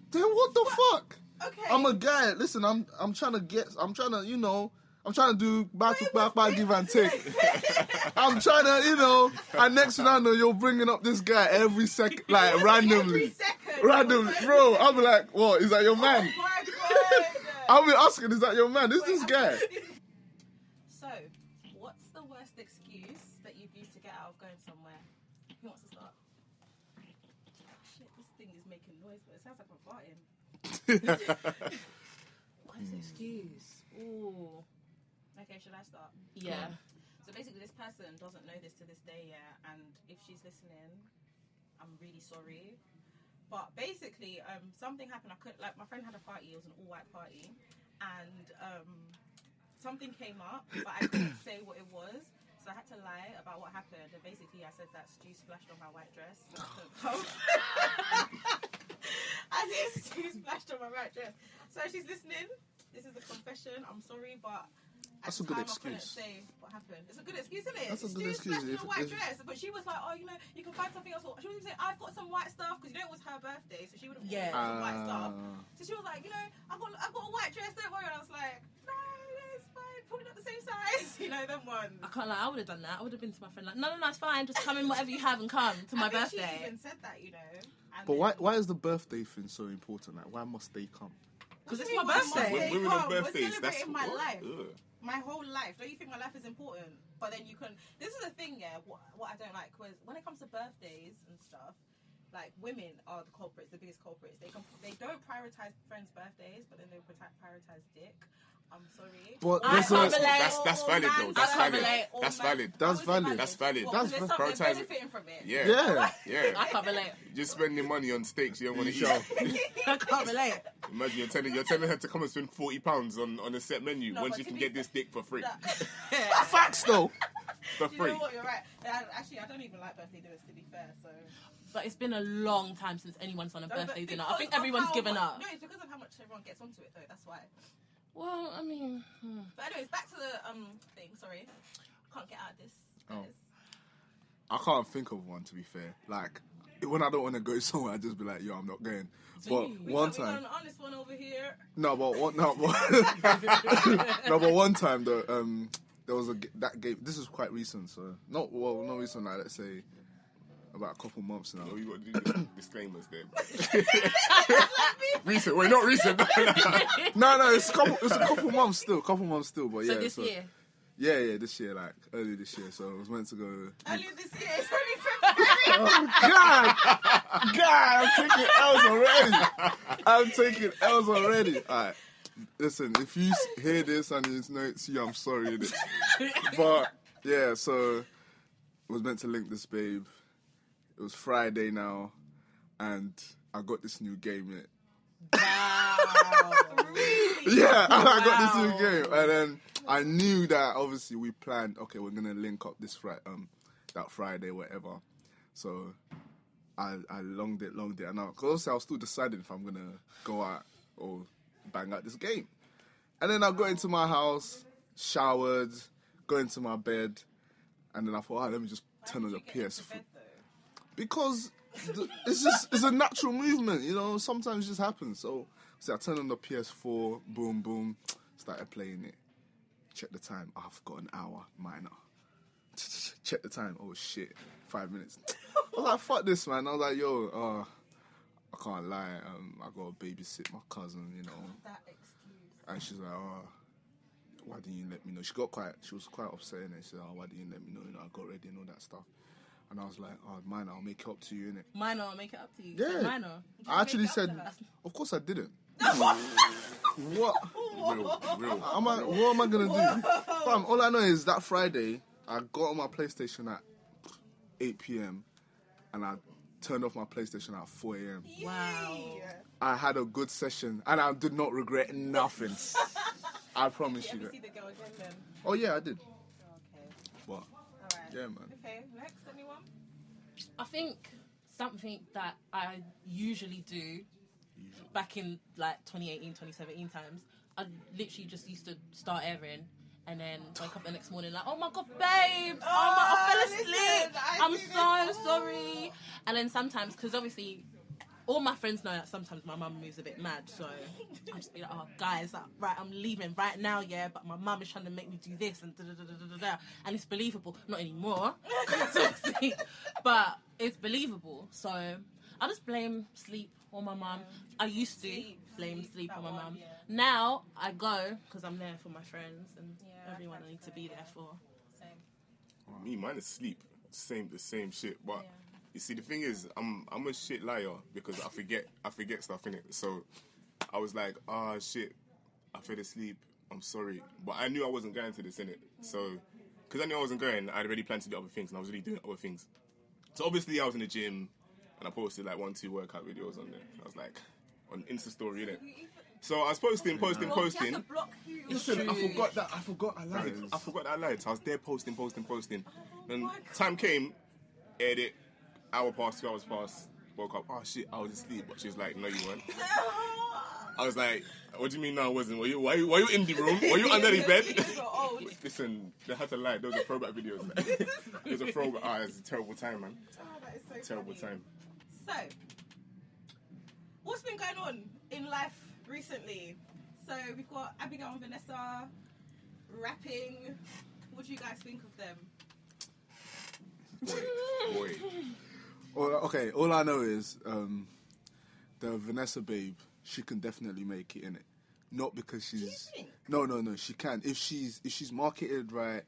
Then what the fuck? Okay. I'm a guy. Listen, I'm trying to, I'm trying to do back to back, give and take. I'm trying to, and next thing I know, you're bringing up this guy every second, like randomly. Every second. Randomly. Bro, I'll be like, what? Is that your man? Oh my God. I'll be asking, is that your man? Who's this guy? So, what's the worst excuse that you've used to get out of going somewhere? Who wants to start? Shit, this thing is making noise, but it sounds like I'm farting. Worst excuse? Ooh. Okay, should I start? Yeah. So basically, this person doesn't know this to this day, yeah. And if she's listening, I'm really sorry. But basically, something happened. My friend had a party. It was an all-white party, and something came up, but I couldn't say what it was, so I had to lie about what happened. And basically, I said that stew splashed on my white dress. So I couldn't come. I said stew splashed on my white dress. So if she's listening, this is a confession. I'm sorry, but. That's a good excuse. I couldn't say what happened. It's a good excuse, isn't it? That's a good excuse. If, white dress, but she was like, "Oh, you can find something else." She was even saying, "I've got some white stuff," because it was her birthday, so she would have some white stuff. So she was like, "I've got a white dress. Don't worry." And I was like, "No, it's fine. Probably not the same size." Them ones. I can't lie. I would have done that. I would have been to my friend like, "No, it's fine. Just come in whatever you have and come to my birthday." She even said that, But why is the birthday thing so important? Like, why must they come? Because it's my birthday. Women on birthdays. That's my life. Ugh. My whole life. Don't you think my life is important? But then you can. This is the thing, yeah. What I don't like was when it comes to birthdays and stuff. Like, women are the culprits, the biggest culprits. They don't prioritize friends' birthdays, but then they prioritize dick. I'm sorry. But that's valid though. That's valid. That's valid. That's valid. That's benefiting from it. Yeah. I can't relate. You're spending money on steaks you don't want to eat. I can't relate. Imagine you're telling her to come and spend £40 on a set menu once you can get this dick for free. Facts though. For free. You know what? You're right. Actually, I don't even like birthday dinners, to be fair. So. But it's been a long time since anyone's done a birthday dinner. I think everyone's given up. No, it's because of how much everyone gets onto it, though. That's why. Well, I mean... But anyways, back to the thing. Sorry. Can't get out of this. Oh. I can't think of one, to be fair. Like, when I don't want to go somewhere, I just be like, yo, I'm not going. But one time... We got an honest one over here. No, but one time, though, there was that game... This is quite recent, so... Not recent, like, let's say... About a couple months now. No, you got to do disclaimers then. Recent? Wait, not recent. No, it's a couple months still. But so yeah. This year? Yeah, this year, like early this year. So I was meant to go. Earlier this year, it's only February. Oh, God, I'm taking L's already. All right, listen. If you hear this and it's not you, I'm sorry. But yeah, so I was meant to link this babe. It was Friday now, and I got this new game in it. Wow. Really? Yeah, I got this new game. And then I knew that, obviously, we planned, okay, we're going to link up that Friday, whatever. So I longed it. And because I was still deciding if I'm going to go out or bang out this game. And then I got into my house, showered, got into my bed, and then I thought, let me just turn on the PS4. Because it's a natural movement, sometimes it just happens. So I turned on the PS4, boom, started playing it. Check the time, I've got an hour, minor. Check the time, oh shit, 5 minutes. I was like, fuck this, man. I was like, yo, I can't lie, I got to babysit my cousin, That excuse. And she's like, why didn't you let me know? She was quite upset, and she said, why didn't you let me know? I got ready and all that stuff. And I was like, minor, I'll make it up to you, innit? Minor, I'll make it up to you. Yeah. Minor. I actually said, of course I didn't. What? Real. What am I going to do? Fam, all I know is that Friday, I got on my PlayStation at 8 p.m. and I turned off my PlayStation at 4 a.m. Wow. I had a good session and I did not regret nothing. I promise you that. See the girl again then? Oh, yeah, I did. Okay. What? Alright. Yeah, man. Okay, next, anyone? I think something that I usually do back in like 2018, 2017 times, I literally just used to start airing and then wake up the next morning like, oh my God, babe, I fell asleep. I'm so sorry. And then sometimes, because obviously all my friends know that sometimes my mum moves a bit mad, so I just be like, oh, guys, right, I'm leaving right now, yeah, but my mum is trying to make me do this and da-da-da-da-da-da, and it's believable. Not anymore, but it's believable. So I just blame sleep on my mum. I used to blame sleep on my mum. Yeah. Now I go because I'm there for my friends and everyone I need to be there for. Same. Me, mine is sleep. The same shit. But Yeah. you see, the thing is, I'm a shit liar because I forget stuff in it. So I was like, shit, I fell asleep. I'm sorry, but I knew I wasn't going to this in it. So because I knew I wasn't going, I'd already planned to do other things, and I was really doing other things. So obviously, I was in the gym, and I posted like 1-2 workout videos on there. I was like on Insta story, innit? So I was posting. Well, you have to block who you're Listen, I shooting. forgot that I lied. I forgot that I lied. So I was there posting. And time came, edit, hour passed, 2 hours passed, woke up, oh shit, I was asleep. But she was like, no, you weren't. I was like, what do you mean no, I wasn't? Were you in the room? Were you under the bed? You're old. Listen, they had to lie. Those are throwback videos. There's a throwback. It's a terrible time, man. Oh, that is so Terrible funny. time. So, what's been going on in life recently? So we've got Abigail and Vanessa rapping. What do you guys think of them? Boy. All I know is the Vanessa babe, she can definitely make it in it. Not because she's think? no, she can. If she's marketed right,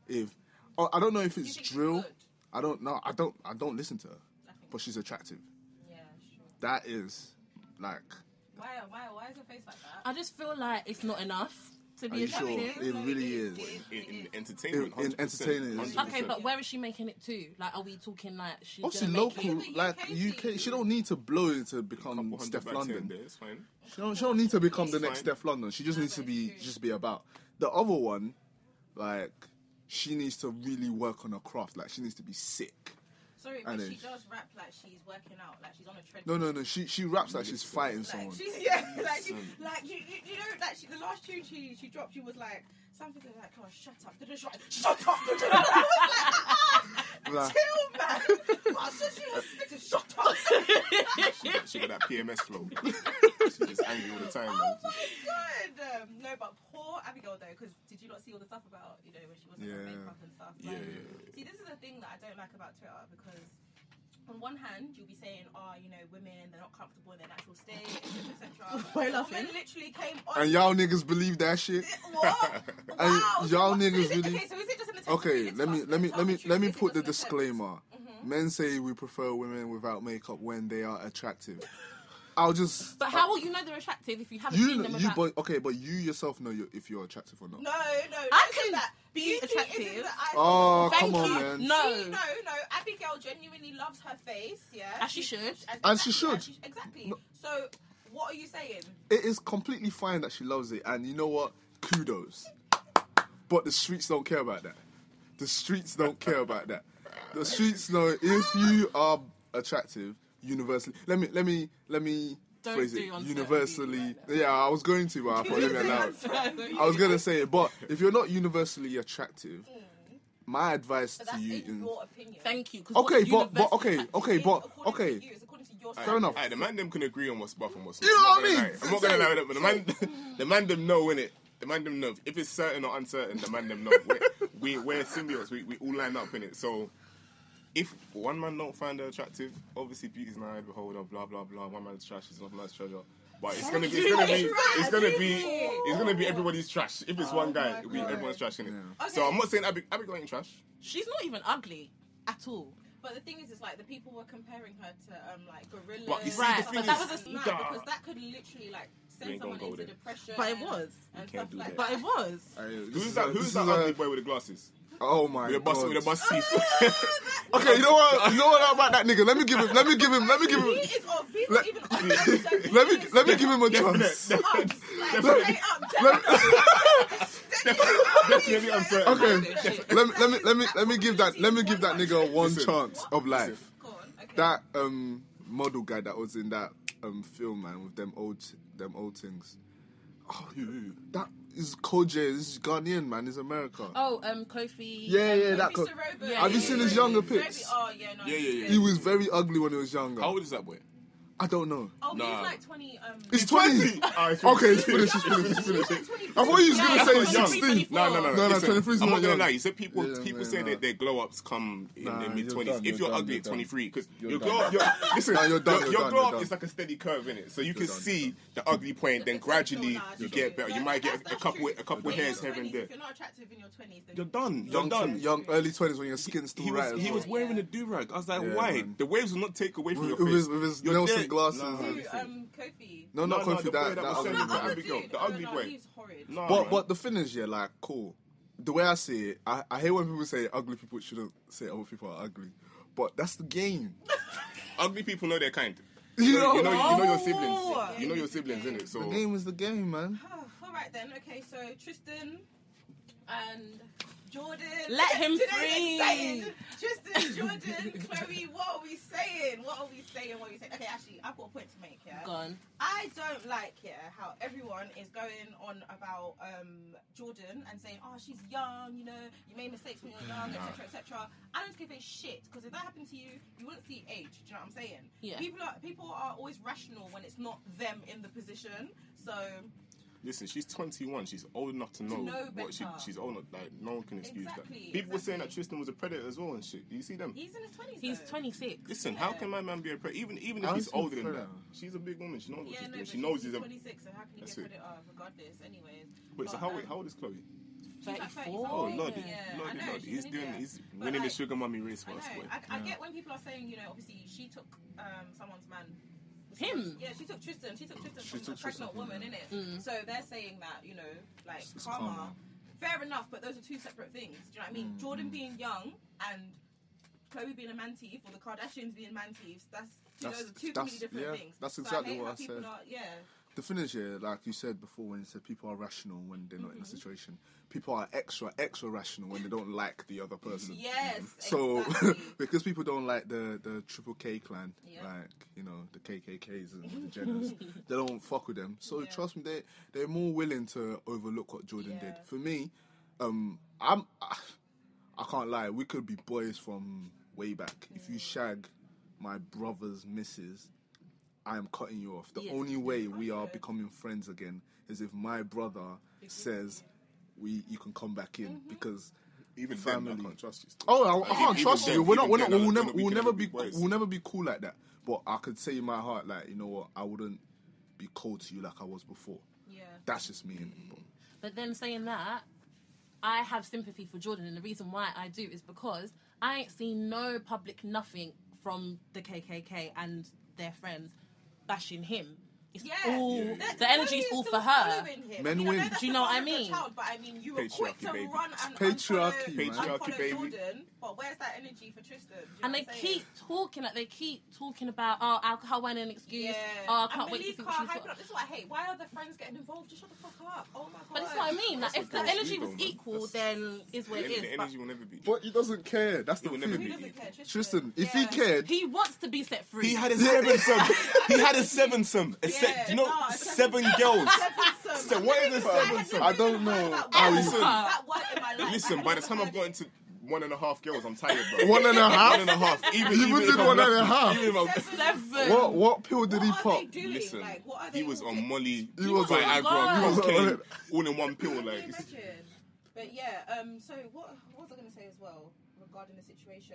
I don't know if You it's think she's drill. good? I don't know. I don't listen to her, I think but she's attractive. yeah, sure. That is like. Why is her face like that? I just feel like it's not enough to Are be you sure? attractive. It really is. In entertainment, In 100%. entertainment, it's- 100%. Okay, but where is she making it to? Like, are we talking like she's Obviously gonna make local, it? like UK UK. She don't need to blow it to become Couple hundred Steph back London. there, it's fine. She don't need to become the It's next fine. Steph London. She just needs to but be it's true. just be about. The other one, like, she needs to really work on her craft. Like, she needs to be sick. Sorry, I but know. she does rap like she's working out, like she's on a treadmill. No. She raps like she's fighting Like someone. she's you know, like the last tune she dropped, she was like something like, "Oh, shut up, shut up." Like, Chill, man. I said she was spitting, shut up. She got that PMS flow. She's just angry all the time, Oh man. my god. No, but poor Abigail though, because did you not see all the stuff about when she wasn't on Yeah. makeup and stuff? Yeah, Like, yeah. See, this is the thing that I don't like about Twitter because. On one hand, you'll be saying, women, they're not comfortable in their natural state, etc. Why The laughing? woman literally came on. and y'all niggas believe that shit. What? And Wow. y'all so what- niggas so is it, really- Okay, so is it just an attempt Okay, to let me Is it put the just an disclaimer. attempt? Men say we prefer women without makeup when they are attractive. I'll just. But how will you know they're attractive if you haven't You, seen them? you, without... but you yourself know if you're attractive or not. No, I listen can that. be Beauty attractive. isn't the eye Oh, for Thank come on, you. man. No. No. Abigail genuinely loves her face. Yeah, As she should. And she should. Exactly. No. So, what are you saying? It is completely fine that she loves it, and you know what? Kudos. But the streets don't care about that. The streets don't care about that. The streets know if you are attractive, universally. Let me Don't phrase do it. uncertain Universally, yeah, I was going to, but I thought let me allow it. I was gonna say it, but if you're not universally attractive, my advice But to that's you in is your opinion. Thank you. 'cause okay, what's but universally okay, attractive? okay. To you, it's according to your Fair enough. Aye, the man them can agree on what's buff and what's not. You know what I I'm not mean? gonna lie. I'm not gonna lie with it, but the man them know, innit? The man them know. If it's certain or uncertain, the man them know. We're symbiotes. We all line up in it. So if one man don't find her attractive, obviously beauty's an eye of the beholder, blah blah blah. One man's trash is another man's treasure. But it's gonna be everybody's trash. If it's one guy, my it'll be God. everyone's trash in it. Yeah. So I'm not saying Abigail ain't trash. She's not even ugly at all. But the thing is, it's like the people were comparing her to like gorillas. But you see, Right, the but thing that is, was a mad Nah. because that could literally like We send ain't gonna someone go into there. depression. But it was. And can't stuff do like that. But it was. Who's that ugly boy with the glasses? Oh my With a bus god. teeth. Okay, you know what about that nigga? Let me give him. He is off. He's not even off. Let me give him a chance. Definitely uncertain. Okay, let me give that nigga one Listen. chance of life. Go on. Okay. That model guy that was in that film, man, with them old things. Oh, that is Koje. This is Ghanaian, man. It's America. Oh, Kofi. Yeah, that. Mr. Robo. Yeah, Have you seen his younger Very- pics? Oh yeah, no. Yeah. He was very ugly when he was younger. How old is that boy? I don't know. Oh, Nah. he's like 20. It's 20. Okay, it's finished. I thought you was gonna say Yeah, 16. No. No, Listen, 23 is I'm not not gonna young. lie. You said people Yeah, say nah. that their glow ups come in Nah, their you're mid 20s. done, If you're you're done, ugly you're at done. 23, because You're your done. glow up, listen, Nah, you're done, your you're done, glow you're up done. is like a steady curve in it. So you can done, see you're the ugly point, then gradually you get better. No, You might get that's a couple true. In hairs your here and 20s, there. If you're not attractive in your 20s, then You're done. You're done. Young, early 20s when your skin's still He right. was, he was wearing a do-rag. I was like, Yeah, why? man. The waves will not take away from your With face. his You're Nelson dead. glasses. Nah. Who, and- Kofi. No, not No, Kofi. the boy That that was Oh, selling no, the other Abigail, dude. the Oh, ugly no, boy. He's horrid. No, But man. but the thing is, yeah, like cool. The way I see it, I hate when people say ugly people shouldn't say other people are ugly, but that's the game. Ugly people know their kind. You know, You know your Oh. siblings. You know your siblings, innit? So the game is the game, man. All right then. Okay, so Tristan and Jordan. Let him Do you know what free. I'm saying? Tristan, Jordan, Chloe. What are we saying? What are we saying? Okay, actually, I've got a point to make. Yeah. Gone. I don't like how everyone is going on about Jordan and saying, oh, she's young, you know, you made mistakes when you're young, etc., etc. I don't give a shit, because if that happened to you, you wouldn't see age. Do you know what I'm saying? Yeah. People are always rational when it's not them in the position. So listen, she's 21. She's old enough to know know what better. she's old enough. Like no one can excuse Exactly, that. People were saying that exactly. Tristan was a predator as well and shit. You see them? he's in his 20s. He's though. 26. Listen, how can my man be a predator? Even if How's he's he a older than that, predator? she's a big woman. She knows what Yeah, she's no, doing. but She knows he's a. 26, so how can you That's get it. credit regardless? Anyways. Wait, so But, how old is Chloe? she's like 34. Oh, yeah. Lordy, Yeah, Lordy, I know, Lordy. she's an idiot. He's But, winning the like, sugar mummy race for I us, know. boy. I get when people are saying, you know, obviously she took someone's man. Him? Yeah, she took Tristan. She took Tristan She from took a pregnant Tristan, woman, innit? So they're saying that, you know, like It's karma. karma. Fair enough, but those are two separate things. Do you know what I mean? Jordan being young and Chloe being a man thief, or the Kardashians being man thieves, those are two completely different yeah, things. that's So exactly I hate what how I people said. Are, The thing is, yeah, like you said before, when you said people are rational when they're not in a situation, people are extra rational when they don't like the other person. Yes. So, exactly. because people don't like the Triple K clan, Yeah. like, you know, the KKKs and the Jenners, they don't fuck with them. So, Yeah. trust me, they're more willing to overlook what Jordan Yeah. did. For me, I can't lie, we could be boys from way back. If you shag my brother's missus, I am cutting you off. The Yeah. only way we are becoming friends again is if my brother says you can come back in, because Even family. then, I can't trust you. Still. oh, I can't even trust then- you. We'll even then, I don't think we can ever be we'll boys. never be cool like that. But I could say in my heart, like, you know what, I wouldn't be cold to you like I was before. Yeah. That's just me. Innit? But then saying that, I have sympathy for Jordan, and the reason why I do is because I ain't seen no public nothing from the KKK and their friends bashing him. It's Yeah. all The the energy is Chloe all still for her. following him. Men I win. know that's Do you the know what I father of your mean? Child, but I mean, you were quick to Patriarchy, baby. run and Patriarchy, unfollow, man. unfollow Patriarchy, baby. Jordan, but where's that energy for Tristan? Do you And know they what I'm saying? keep talking about, oh, alcohol wasn't an excuse. Yeah. Oh, I And can't wait to see Malika what she's hyping got. up. This is what I hate. Why are the friends getting involved? Just shut the fuck up. Oh my god. But that's what I mean. Like, That's if the what girls energy do, was though, man. equal, That's- then is what it The is. But energy will never be. But he doesn't care. That's the will never thing. Who be. doesn't care? Tristan, if he Yeah. cared, he wants to be set free. He had a sevensome. He had a sevensome. Do you know, nah, 7 girls. So what is a sevensome? I don't know how he- Listen. That word in my life. Listen, I by the haven't time I've heard got it. into 1.5 girls, I'm tired, bro. 1.5? 1.5. Even You if did I'm 1.5. lucky, even if I'm- 7. What pill did he What are pop? they doing? Listen, Like, what are he they was all on doing? Molly, He was on- Viagra, he was on cocaine, it. all in one pill. Can Like, you imagine? But yeah, so what was I going to say as well regarding the situation?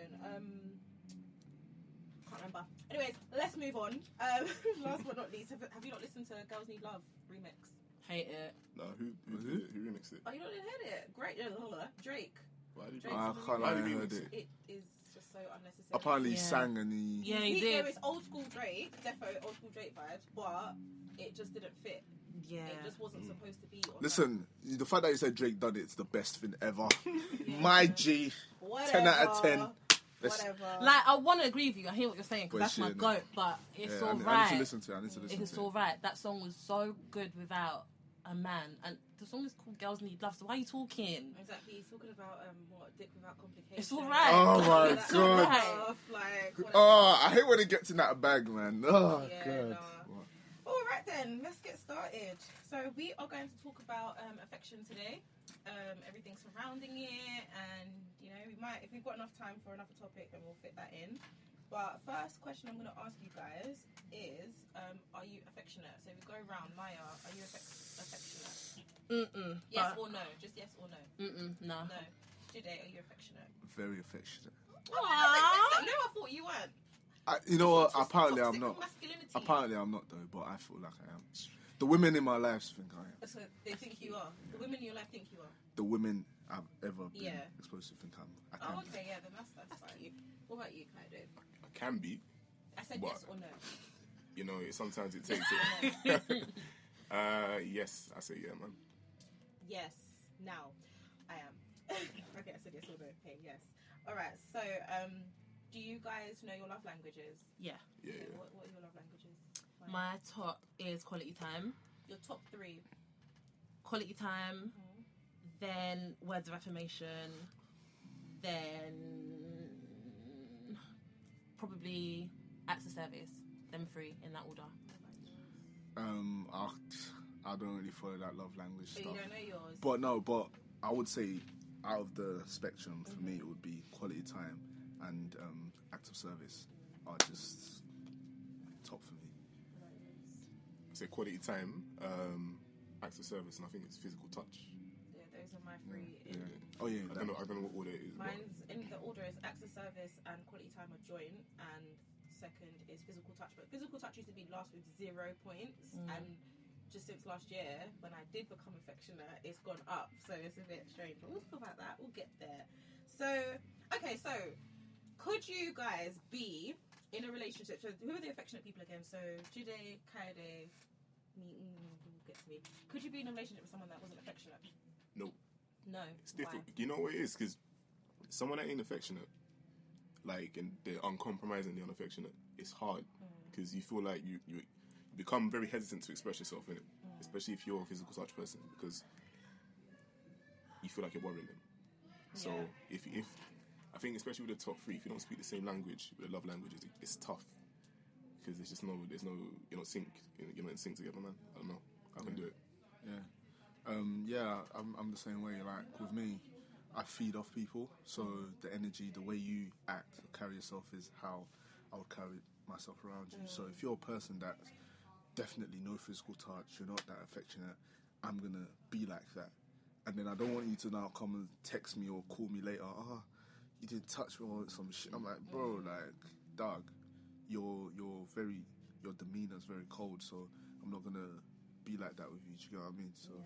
Can't remember. Anyways, let's move on. Last but not least, have you not listened to Girls Need Love remix? Hate it. no, who remixed it? Oh, you not heard it? Great, Drake. Why did you- Drake's I on the can't remix. lie, I Why did he heard remix it. It is just so unnecessary. Apparently he Yeah. sang and he... Yeah, he did. There is old school Drake, defo old school Drake vibes, but it just didn't fit. Yeah. It just wasn't supposed to be. On Listen, the fact that you said Drake done it's the best thing ever. Yeah. My G. that. 10 out of 10. Let's- Whatever. Like, I want to agree with you. I hear what you're saying because But that's my shit, goat. But it's Yeah, all I need right. to listen to it. I need to listen It's to all it. right. That song was so good without a man, and the song is called "Girls Need Love." So why are you talking? Exactly. He's talking about what dick without complications. It's all right. Oh my That God. stuff, like, whatever. Oh, I hate when it gets in that bag, man. Oh, Yeah, God. nah. All right then, let's get started. So we are going to talk about affection today. Everything surrounding it, and you know, we might, if we've got enough time for another topic, then we'll fit that in. But first question I'm going to ask you guys is, are you affectionate? So we go around. Maya, are you affectionate? Yes or no? Just yes or no? No. No. Jide, are you affectionate? Very affectionate. No, I thought you weren't. You know what? Toxic Apparently I'm not. masculinity. Apparently I'm not though, but I feel like I am. The women in my life think I am. So they think you are. The women in your life think you are. The women I've ever been Yeah. exposed to think I Oh, can be. okay, yeah, then that's fine. What about you, Kaido? I can be. I said What? yes or no. You know, sometimes it takes Yes or it. no? Yes, I say yeah, man. Yes. Now, I am. Okay, I said yes or no. Okay, yes. All right. So, do you guys know your love languages? Yeah. Yeah, Okay, yeah. what are your love languages? My top is quality time. Your top three. Quality time, then words of affirmation, then probably acts of service. Them three in that order. I don't really follow that love language So stuff. you don't know yours. But I would say out of the spectrum for me it would be quality time and act of service are just top for me. I say quality time, acts of service, and I think it's physical touch. Yeah, those are my three. Yeah. Oh yeah. I don't know what order it is. but- Mine's in the order is acts of service and quality time are joint, and second is physical touch. But physical touch used to be last with 0 points, and just since last year, when I did become affectionate, it's gone up. So it's a bit strange. But we'll talk about that. We'll get there. So, okay, so could you guys be in a relationship? So who are the affectionate people again? So Jide, Kaede, me, we'll get to me. Could you be in a relationship with someone that wasn't affectionate? No. No. It's different. You know what it is? Because someone that ain't affectionate, like, and they're uncompromisingly unaffectionate, it's hard. Because you feel like you become very hesitant to express yourself in it, especially if you're a physical touch person, because you feel like you're worrying them. So Yeah. if I think especially with the top three, if you don't speak the same language, with the love languages, it's tough. Because there's no, you're not sync, you're not in sync together, man. I don't know. I can do it. Yeah. I'm the same way. Like with me, I feed off people, so the energy, the way you act, carry yourself is how I would carry myself around you. So if you're a person that's definitely no physical touch, you're not that affectionate, I'm gonna be like that. And then I don't want you to now come and text me or call me later. You didn't touch me or some shit. I'm like, bro, like, dog, your demeanor's very cold, so I'm not gonna be like that with you. Do you get what I mean? So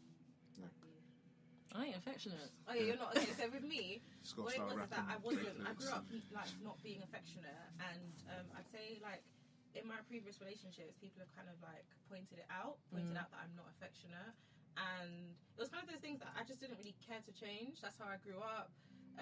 I ain't affectionate. Oh yeah, you're not. Okay, so with me, just gotta what it start was is that I rapping. wasn't. I grew up like not being affectionate, and I'd say like in my previous relationships, people have kind of like pointed out that I'm not affectionate, and it was kind of those things that I just didn't really care to change. That's how I grew up.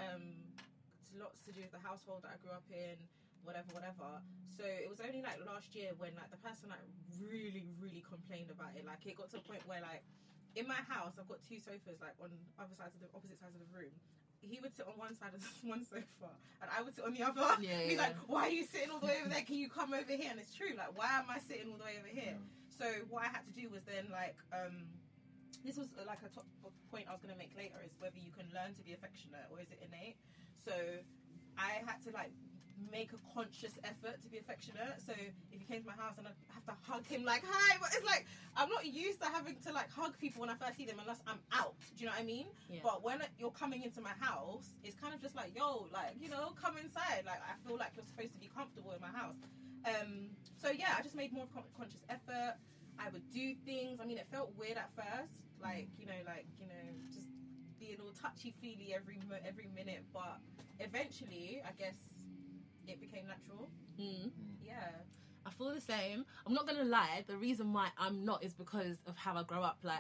It's lots to do with the household that I grew up in, whatever. So it was only like last year when like the person like really complained about it. Like it got to a point where like in my house I've got two sofas like on opposite sides of the room. He would sit on one side of one sofa and I would sit on the other. Yeah, He's yeah. like, why are you sitting all the way over there? Can you come over here? And it's true, like why am I sitting all the way over here? So what I had to do was then like this was like a top point I was going to make later, is whether you can learn to be affectionate or is it innate. So I had to like make a conscious effort to be affectionate. So if he came to my house and I'd have to hug him like, hi, but it's like I'm not used to having to like hug people when I first see them unless I'm out. Do you know what I mean? Yeah. But when you're coming into my house, it's kind of just like, yo, like, you know, come inside. Like I feel like you're supposed to be comfortable in my house. So yeah, I just made more conscious effort. I would do things. I mean, it felt weird at first, like you know, just being all touchy feely every minute. But eventually, I guess it became natural. Yeah. I feel the same. I'm not gonna lie. The reason why I'm not is because of how I grow up. Like,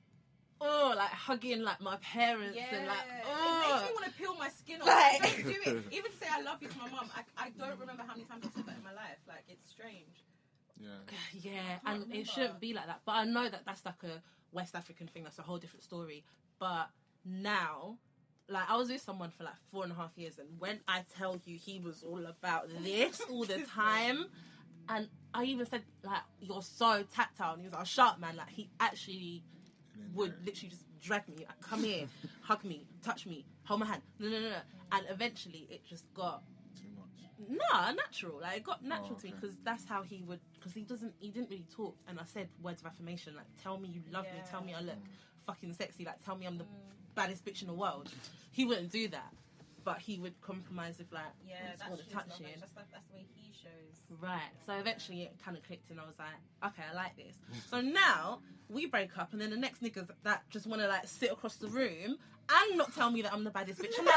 like hugging like my parents and like, It makes me want to peel my skin off. Like- I don't do it. Even to say I love you to my mum, I don't remember how many times I've said that in my life. Like, it's strange. yeah, can't and it remember. shouldn't be like that. But I know that that's like a West African thing. That's a whole different story. But now, like, I was with someone for like 4.5 years, and when I tell you he was all about this all the time, and I even said like, you're so tactile, and he was like, oh, shut up, man. Like, he actually would literally just drag me, like, come here, hug me, touch me, hold my hand, no. And eventually it just got, Too much. Nah, natural. Like, it got natural to me okay. because that's how he would. Because he didn't really talk. And I said words of affirmation, like, tell me you love me, tell me I look fucking sexy, like, tell me I'm the baddest bitch in the world. He wouldn't do that, but he would compromise if, like, Yeah, I just that's want to his touch love you. language. That's the way he shows. Right. So eventually it kind of clicked, and I was like, okay, I like this. So now we break up, and then the next niggas that just want to like sit across the room and not tell me that I'm the baddest bitch. No.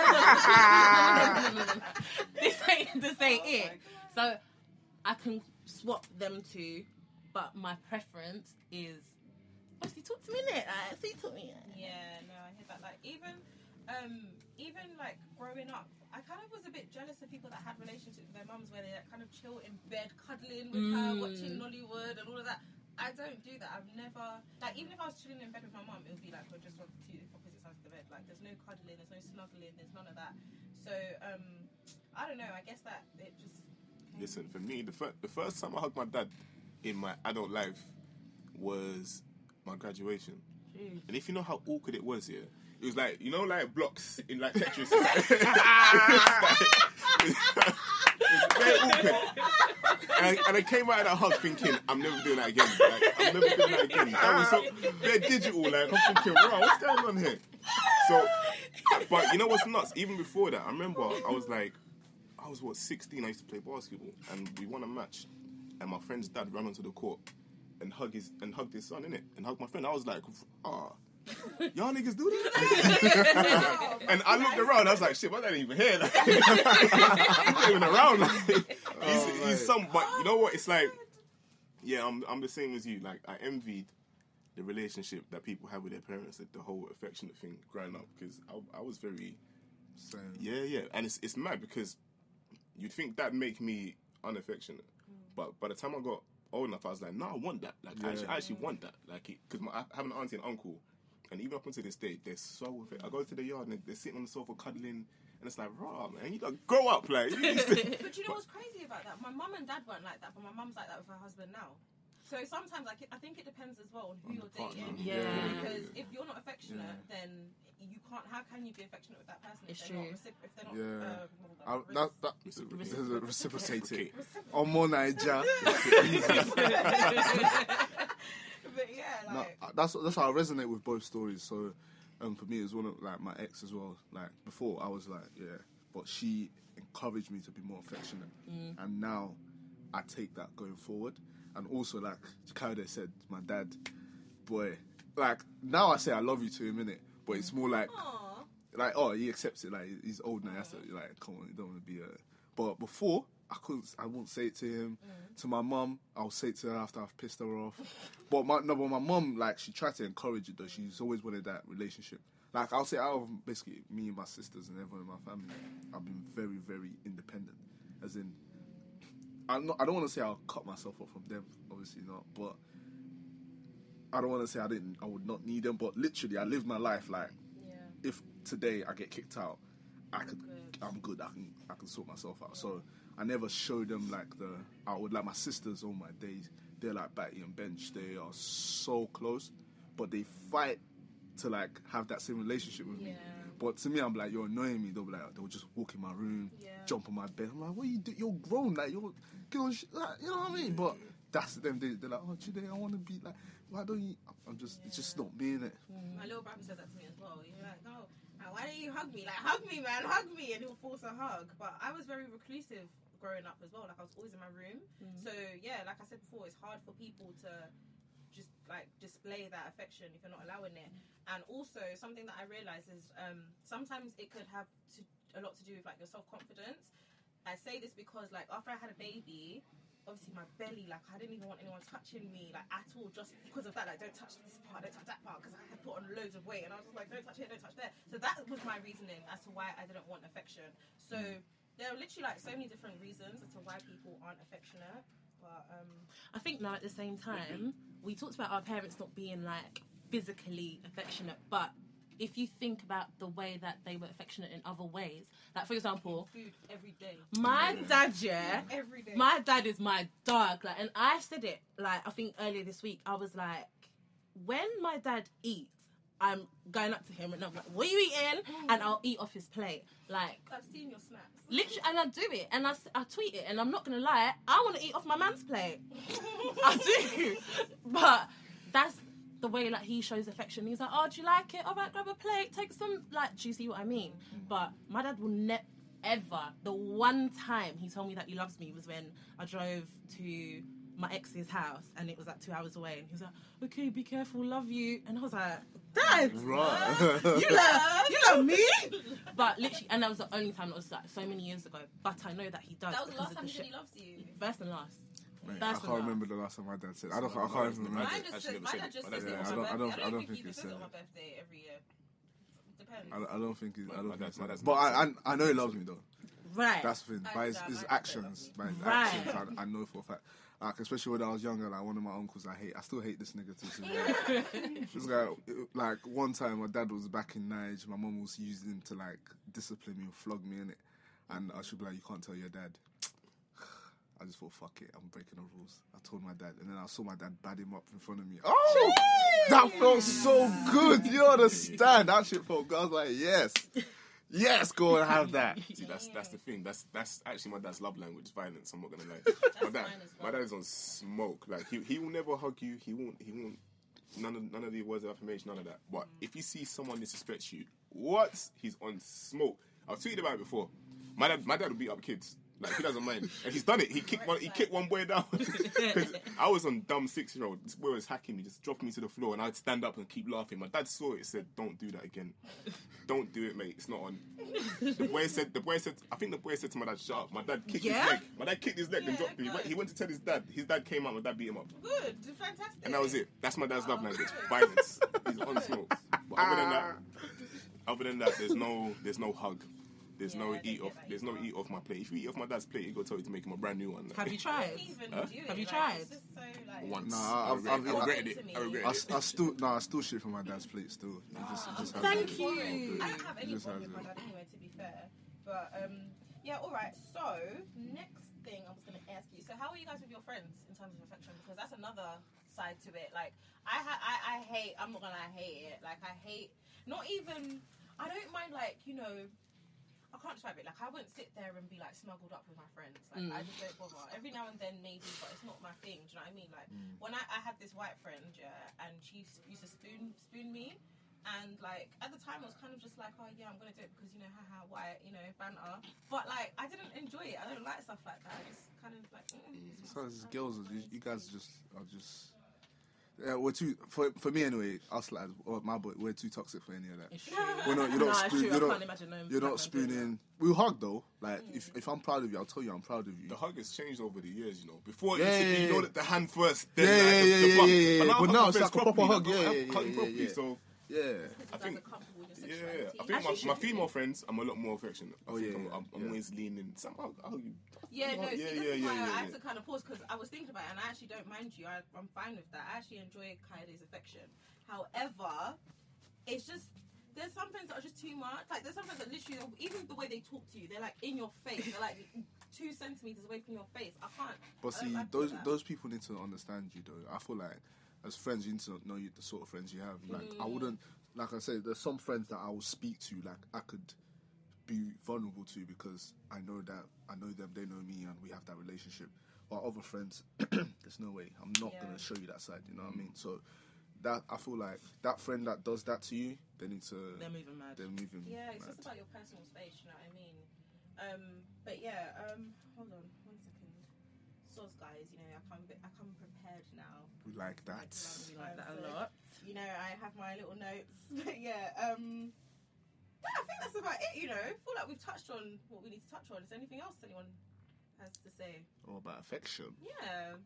This ain't it. So I can swap them two, but my preference is. Obviously, talk to me, innit? See, talk to me. Yeah, no, I hear that. Like, even like growing up, I kind of was a bit jealous of people that had relationships with their mums where they like, kind of chill in bed, cuddling with her, watching Nollywood and all of that. I don't do that. I've never, like, even if I was chilling in bed with my mum, it would be like we're just on two opposite sides of the bed. Like, there's no cuddling, there's no snuggling, there's none of that. So, I don't know. I guess that it just. Listen, for me, the first time I hugged my dad in my adult life was my graduation. Jeez. And if you know how awkward it was, yeah, it was like, you know, like blocks in like Tetris. It's very awkward. And I came out of that hug thinking, I'm never doing that again. Like, I'm never doing that again. That was so very digital. Like, I'm thinking, wow, what's going on here? So, but you know what's nuts? Even before that, I remember I was 16. I used to play basketball, and we won a match. And my friend's dad ran onto the court and hugged his son, innit? And hugged my friend. I was like, y'all niggas do that? And I looked around, I was like, shit, why that ain't even here? Like, he's not even around. Like, he's some, but you know what? It's like, yeah, I'm the same as you. Like, I envied the relationship that people have with their parents, like the whole affectionate thing growing up, because I was very, Same. yeah. And it's mad because you'd think that'd make me unaffectionate. But by the time I got old enough, I was like, no, I want that. Like, I actually want that. Like, because I have an auntie and uncle, and even up until this day, they're so. I go to the yard and they're sitting on the sofa cuddling, and it's like, rah, man, you gotta grow up, like. But you know what's crazy about that? My mum and dad weren't like that, but my mum's like that with her husband now. So sometimes, like, I think it depends as well on who you're dating. Yeah. Because if you're not affectionate, then you can't. How can you be affectionate with that person It's if they're true. not? Reciprocated. On more Niger. But yeah, No, like. that's how I resonate with both stories. So, for me, it's one of like my ex as well. Like before, I was like, yeah, but she encouraged me to be more affectionate, and now I take that going forward. And also, like Kaude said, my dad, boy, like now I say I love you to him, innit? But it's more like, Aww. like, oh, he accepts it. Like he's old now. That's like, come on, you don't want to be a. But before, I wouldn't say it to him. To my mum, I'll say it to her after I've pissed her off. But my mum, like, she tried to encourage it though. She's always wanted that relationship. Like, I'll say out of basically me and my sisters and everyone in my family, I've been very, very independent. As in, I don't want to say I'll cut myself off from them. Obviously not. But I don't want to say I would not need them. But literally, I lived my life like, if today I get kicked out, I'm good. I can sort myself out. So I never show them like I would like my sisters all my days. They're like Batty and Bench. They are so close, but they fight to like have that same relationship with me. But to me, I'm like, you're annoying me. They'll just walk in my room, jump on my bed. I'm like, what you do? You're grown, like you're, you know what I mean? But that's them. They're like, oh, today I want to be like, why don't you? It's just not being it. My little brother says that to me as well. He's like, no, why don't you hug me? Like, hug me, man, hug me. And he'll force a hug. But I was very reclusive growing up as well. Like, I was always in my room. So, yeah, like I said before, it's hard for people to just, like, display that affection if you're not allowing it. And also, something that I realised is sometimes it could have a lot to do with, like, your self-confidence. I say this because, like, after I had a baby, obviously my belly, like, I didn't even want anyone touching me, like, at all, just because of that. Like, don't touch this part, don't touch that part, because I had put on loads of weight, and I was just like, don't touch here, don't touch there. So that was my reasoning as to why I didn't want affection. So there are literally, like, so many different reasons as to why people aren't affectionate. But I think now at the same time, we talked about our parents not being, like, physically affectionate, but if you think about the way that they were affectionate in other ways, like, for example, food every day. my dad, Every day. my dad is my dog, like, and I said it, like, I think earlier this week, I was like, when my dad eats, I'm going up to him and I'm like, what are you eating? And I'll eat off his plate. Like, I've seen your snaps. literally, and I do it, and I tweet it, and I'm not gonna lie, I want to eat off my man's plate. I do, but that's the way like he shows affection. He's like, oh, do you like it? All right, grab a plate, take some. Like, do you see what I mean? But my dad will never. The one time he told me that he loves me was when I drove to my ex's house, and it was like 2 hours away, and he was like, okay, be careful, love you. And I was like, Dad, Right. you love me? But literally, and that was the only time. It was like so many years ago, but I know that he does. That was the because last of time the he said shit. he loves you. First and last. Mate, I That's can't enough. remember the last time my dad said. I can't remember. Mine Actually, just never says, said my it. dad just My says dad- it Yeah, on I my don't birthday. I don't think think he he says said it on it. my birthday every year. Depends. I don't think he's. I My don't think dad's- so. my dad's But not I know he loves me though. Right. That's the thing. I By his understand. actions, by his Right. actions, I know for a fact. Like, especially when I was younger, like one of my uncles, I still hate this nigga to this day. This guy, like one time, my dad was back in Nigeria. My mum was using him to like discipline me or flog me in it, and I should be like, you can't tell your dad. I just thought, fuck it, I'm breaking the rules. I told my dad, and then I saw my dad bad him up in front of me. Oh, that felt so good. You understand? That shit felt good. I was like, yes, go and have that. See, that's the thing. That's actually my dad's love language, violence. I'm not gonna lie. mine as well. My dad is on smoke. Like he will never hug you. He won't. None of the words of affirmation. None of that. But if you see someone disrespect you, what? He's on smoke. I've tweeted about it before. My dad will beat up kids. Like, he doesn't mind. And he's done it. He kicked one boy down. 'Cause I was on dumb 6-year-old. This boy was hacking me, just dropping me to the floor, and I'd stand up and keep laughing. My dad saw it, said, don't do that again. Don't do it, mate. It's not on. The boy said, I think the boy said to my dad, shut up. My dad kicked his leg. My dad kicked his leg and Yeah, dropped me. good. He went to tell his dad. His dad came out, my dad beat him up. Good, fantastic. And that was it. That's my dad's love language. good. Violence. He's on smoke. But other than that, there's no hug. There's Yeah, no I don't eat get off. that There's no either. eat off my plate. If you eat off my dad's plate, he go tell you to make him a brand new one. Have you tried? Even Huh? do it. Have you like, tried? It's just so, like, Once. Nah, I've- I regretted it. I regretted it. I still shit from my dad's plate still. He just has Thank it. you. I don't have any Just problem with has my it. dad anyway, to be fair. But yeah, all right. So next thing I was going to ask you. So how are you guys with your friends in terms of affection? Because that's another side to it. Like I hate. I'm not gonna lie, I hate it. Like I hate. Not even. I don't mind. Like I can't describe it. Like I wouldn't sit there and be like smuggled up with my friends. Like I just don't bother. Every now and then maybe, but it's not my thing. Do you know what I mean? Like when I had this white friend, yeah, and she used to spoon me, and like at the time I was kind of just like, oh yeah, I'm gonna do it because haha, white, banter. But like I didn't enjoy it. I don't like stuff like that. I just kind of like. So it's girls, you guys are just. Yeah, we're too for me anyway. Us lads, or my boy, we're too toxic for any of that. It's true. We're not. You're No, not. it's Spoon, true. I you're can't not. imagine no You're black not man doing spooning. We'll hug though. Like if I'm proud of you, I'll tell you I'm proud of you. The hug has changed over the years, Before, Yeah, it used to be, yeah, yeah. that the hand first, Yeah, then yeah, the yeah, bump. yeah, yeah, But but now now I'm it's like a properly, proper hug, like, yeah, I'm yeah, hugging yeah, properly, yeah. so Yeah. I think. As a couple with your Yeah, sexuality. I think Actually, my female friends, I'm a lot more affectionate. I Oh, think yeah, I'm yeah. always leaning. Somehow, Yeah, no, see, Yeah, this yeah, is why yeah, I yeah, had to kind of pause because I was thinking about it and I actually don't mind you. I'm fine with that. I actually enjoy Kaide's affection. However, it's just, there's some friends that are just too much. Like, there's some friends that literally, even the way they talk to you, they're like in your face. They're like 2 centimeters away from your face. I can't. But I see, don't like that. those people need to understand you though. I feel like as friends, you need to know the sort of friends you have. Like I wouldn't, like I said, there's some friends that I will speak to, like I could be vulnerable to because I know them, they know me, and we have that relationship. But other friends, there's no way. I'm not gonna show you that side. You know what I mean? So that I feel like that friend that does that to you, they need to. They're moving mad. They're moving. Yeah, it's mad. just about your personal space, you know what I mean? But yeah, hold on 1 second. Soz guys, I come prepared now. We like that. We like that a So, lot. I have my little notes. But yeah, I think that's about it, I feel like we've touched on what we need to touch on. Is there anything else anyone has to say? All about affection. Yeah.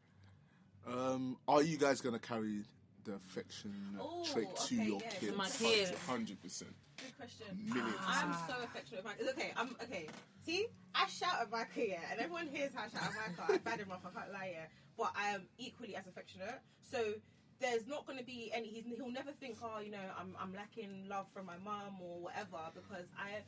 Are you guys gonna carry the affection Ooh, trait to okay, your yeah, kids? To my kids. 100%. Good question. Million I'm so affectionate with my okay. I'm okay. See, I shout at Micah, yeah, and everyone hears how I shout at Micah. I bad him up. I can't lie, yeah. But I am equally as affectionate. So there's not going to be any. He'll never think, I'm lacking love from my mum or whatever, because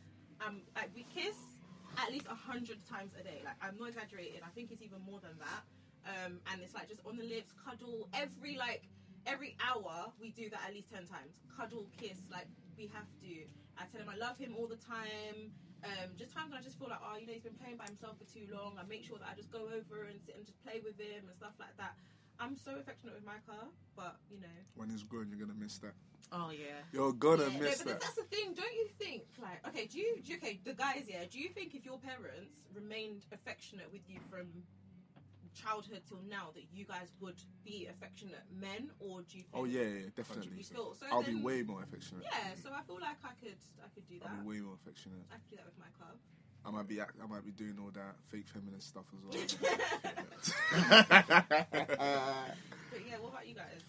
we kiss at least 100 times a day. Like, I'm not exaggerating. I think it's even more than that. And it's like just on the lips, cuddle, every hour we do that at least 10 times. Cuddle, kiss, like we have to. I tell him I love him all the time. Just times when I just feel like, oh, you know, he's been playing by himself for too long. I make sure that I just go over and sit and just play with him and stuff like that. I'm so affectionate with Micah, but you know, When he's grown, you're gonna miss that. Oh yeah. You're gonna yeah, miss but that. that's the thing. Don't you think? Like, okay, okay, the guys, yeah. Do you think if your parents remained affectionate with you from childhood till now, that you guys would be affectionate men, or do you think? Oh yeah, definitely. You feel, so I'll be then- way more affectionate. Yeah, so I feel like I could do that. I'll be way more affectionate. I could do that with Micah. I might be doing all that fake feminist stuff as well. But yeah, what about you guys?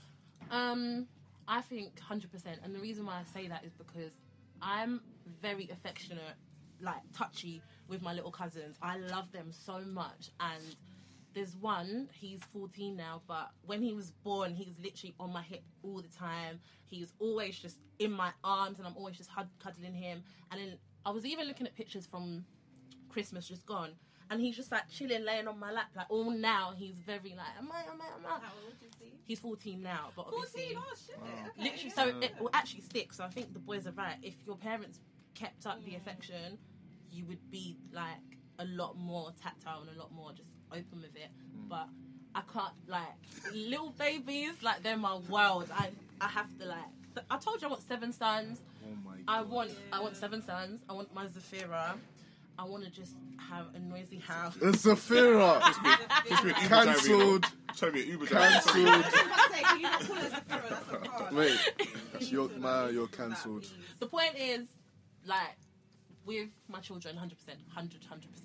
I think 100%, and the reason why I say that is because I'm very affectionate, like touchy with my little cousins. I love them so much, and there's one, he's 14 now, but when he was born, he was literally on my hip all the time. He was always just in my arms, and I'm always just cuddling him. And then I was even looking at pictures from Christmas just gone, and he's just like chilling, laying on my lap. Like all now, he's very like, am I? How old is he? He's 14 now, but 14. obviously, Oh shit. Okay, literally, yeah. so it will actually stick. So I think the boys are right. If your parents kept up the affection, you would be like a lot more tactile and a lot more just open with it. But I can't, like, little babies, like, they're my world. I have to, like, I told you I want 7 sons. Oh my I god. want 7 sons. I want my Zafira. I want to just have a noisy house. It's Zafira. Cancelled. Try to be an Uber driver. Cancelled. I was about to say, can you not call us a Pharaoh? That's a card. Mate, Please you're don't man, do you're that, cancelled. please. The point is, like, with my children, 100%. 100%.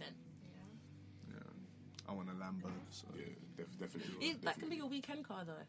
Yeah. I want a Lambo. So Yeah, definitely. That can be your weekend car, though.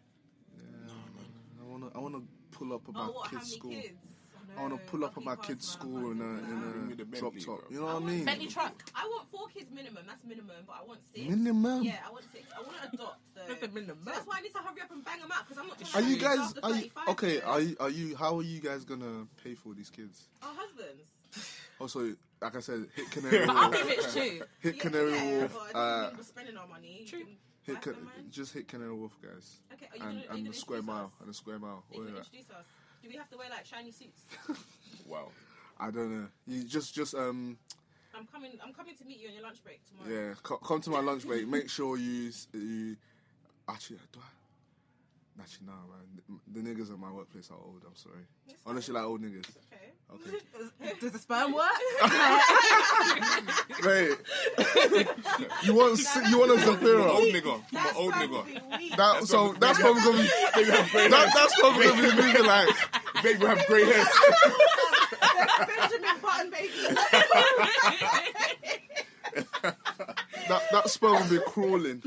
yeah, I wanna pull up at my Oh, what? How kid's many school. kids? I wanna pull up at my kid's school in a drop top. You know what I mean? Bentley truck. I want 4 kids minimum. That's minimum, but I want 6. Minimum. Yeah, I want 6. I want to adopt though. That's a minimum. So that's why I need to hurry up and bang them out because I'm not. Are you kids guys? after Are you 35 okay? yet. Are you? How are you guys gonna pay for these kids? Our husbands. Also, like I said, hit Canary But I'll Wharf. be rich too. Hit Canary Wharf. But it doesn't mean we're spending our money. True. You can buy some mine. Just hit Canary Wharf, guys. Okay, are you gonna, And are the you square gonna mile. And the square mile. Are you All of gonna that. introduce us? Do we have to wear like shiny suits? Wow. I don't know. You just I'm coming to meet you on your lunch break tomorrow. yeah. Come to my lunch break. Make sure you actually do I. Actually, no, man. The niggas at my workplace are old. I'm sorry. It's Honestly, fine. like old niggas. Okay. Okay. Does the sperm work? Mate, you want a Old Zafira? nigga. I'm an old nigga. That's probably gonna be. That's probably gonna be moving like. Baby have grey hair. Benjamin Button, baby. That sperm will be crawling.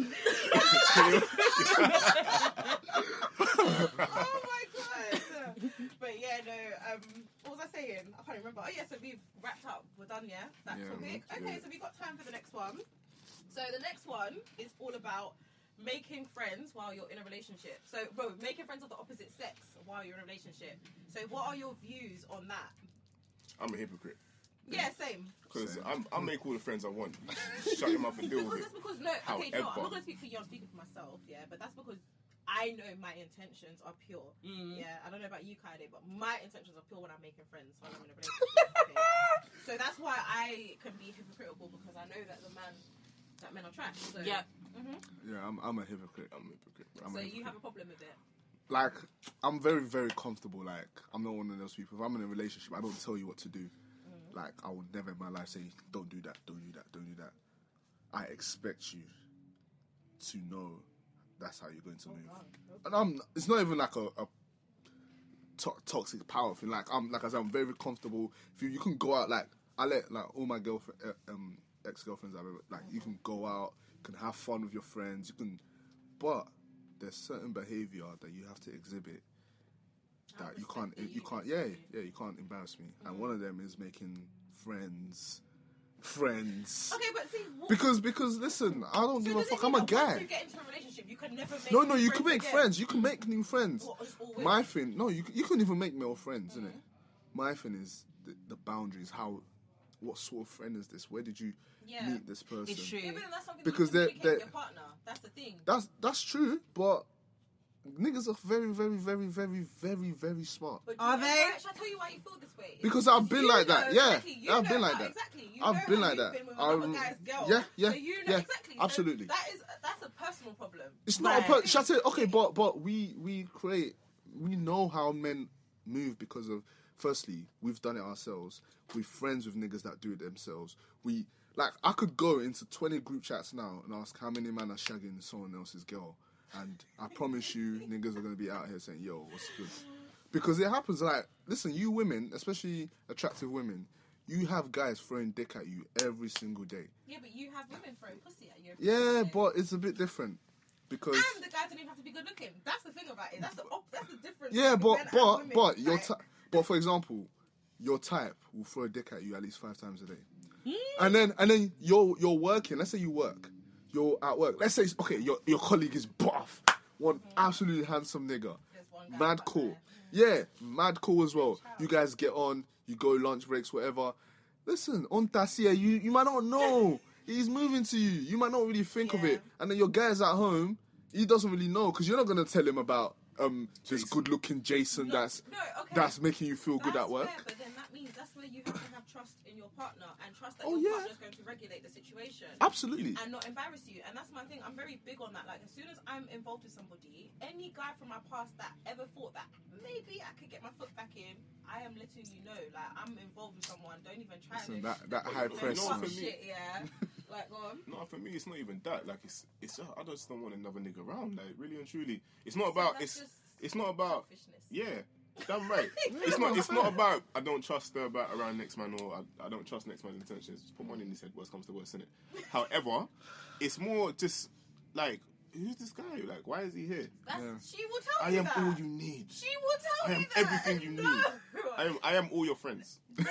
Oh my god. But yeah, no. What was I saying? I can't remember. Oh yeah, so we've wrapped up. We're done, yeah. That Yeah, topic. yeah. Okay, so we got time for the next one. So the next one is all about making friends while you're in a relationship. So, bro, making friends of the opposite sex while you're in a relationship. So, what are your views on that? I'm a hypocrite. Yeah, same. Because I'll make all the friends I want. Shut your mouth and deal with Because it. that's because no, okay, no, I'm However- not gonna speak for you. I'm speaking for myself, yeah. But that's because I know my intentions are pure. Yeah, I don't know about you, Kaide, but my intentions are pure when I'm making friends while I'm in a relationship. Okay? So that's why I can be hypocritical because I know that men are trash. So, Yeah. Yeah, I'm a hypocrite. I'm a hypocrite. I'm So a you hypocrite. have a problem with it? Like, I'm very, very comfortable. Like, I'm not one of those people. If I'm in a relationship, I don't tell you what to do. Like, I would never in my life say, don't do that, don't do that, don't do that. I expect you to know that's how you're going to move. And it's not even like a toxic power thing. Like, like I said, I'm very comfortable. If you can go out, like, I let, like, all my ex-girlfriends I've ever, like, you can go out, you can have fun with your friends, but there's certain behavior that you have to exhibit that you can't embarrass me. And one of them is making friends. Okay, but see, Because listen, I don't give a does it fuck. mean I'm a that once guy. you get into a relationship, you can never make No, new you can make again? friends. You can make new friends. What, just always? My thing, no, you can even make male friends, innit? My thing is the boundaries. What sort of friend is this? Where did you Yeah. meet this person? It's true. Yeah, but then that's something Because you they're- communicate with your partner. That's the thing. That's true, but niggas are very, very, very, very, very, very smart. But Are you know they? why- Shall I tell you why you feel this way? Because I've been You like know, that. Yeah, exactly, you I've know been like how- that. Exactly. You I've know been how like you've that. been with another guy's girl. Yeah, So you know yeah, exactly. absolutely. So that's a personal problem. It's not a Right. shall I say, okay, but we know how men move because of, firstly, we've done it ourselves. We're friends with niggas that do it themselves. I could go into 20 group chats now and ask how many men are shagging someone else's girl, and I promise you niggas are gonna be out here saying, yo, what's good? Because it happens. Like, listen, you women, especially attractive women, you have guys throwing dick at you every single day. Yeah, but you have women throwing pussy at you. every Yeah, single day. but it's a bit different because And the guys don't even have to be good looking. That's the thing about it. That's the difference. yeah, between men and women. but your Like, but for example, your type will throw a dick at you at least 5 times a day, Hmm? and then you're working. Let's say you work, you're at work. Let's say okay, your colleague is buff, one absolutely handsome nigga, there's one guy mad back cool. there. Yeah, mad cool as well. You guys get on, you go lunch breaks, whatever. Listen, on Tasia, you might not know. He's moving to you. You might not really think of Yeah. it. And then your guy's at home, he doesn't really know because you're not going to tell him about this good-looking Jason No, that's okay. that's making you feel good That's at work. fair, but then that means that's where you have to have trust in your partner and trust that Oh, your yeah. partner's going to regulate the situation. Absolutely. And not embarrass you. And that's my thing. I'm very big on that. Like, as soon as I'm involved with somebody, any guy from my past that ever thought that maybe I could get my foot back in, I am letting you know. Like, I'm involved with someone. Don't even try Listen, to. that high You know, press. fuck for me- shit, yeah. Like, go on. No, for me, it's not even that. Like, it's just, I just don't want another nigga around. Like, really and truly, it's not about That's just it's not about selfishness. yeah. Damn right. It's not about I don't trust her about around next man or I don't trust next man's intentions. Just put one in his head. Worst comes to worst, innit? However, it's more just like who's this guy? Like, why is he here? She will tell I you am that. all you need. She will tell I am you that. everything you No. need. I am all your friends. No,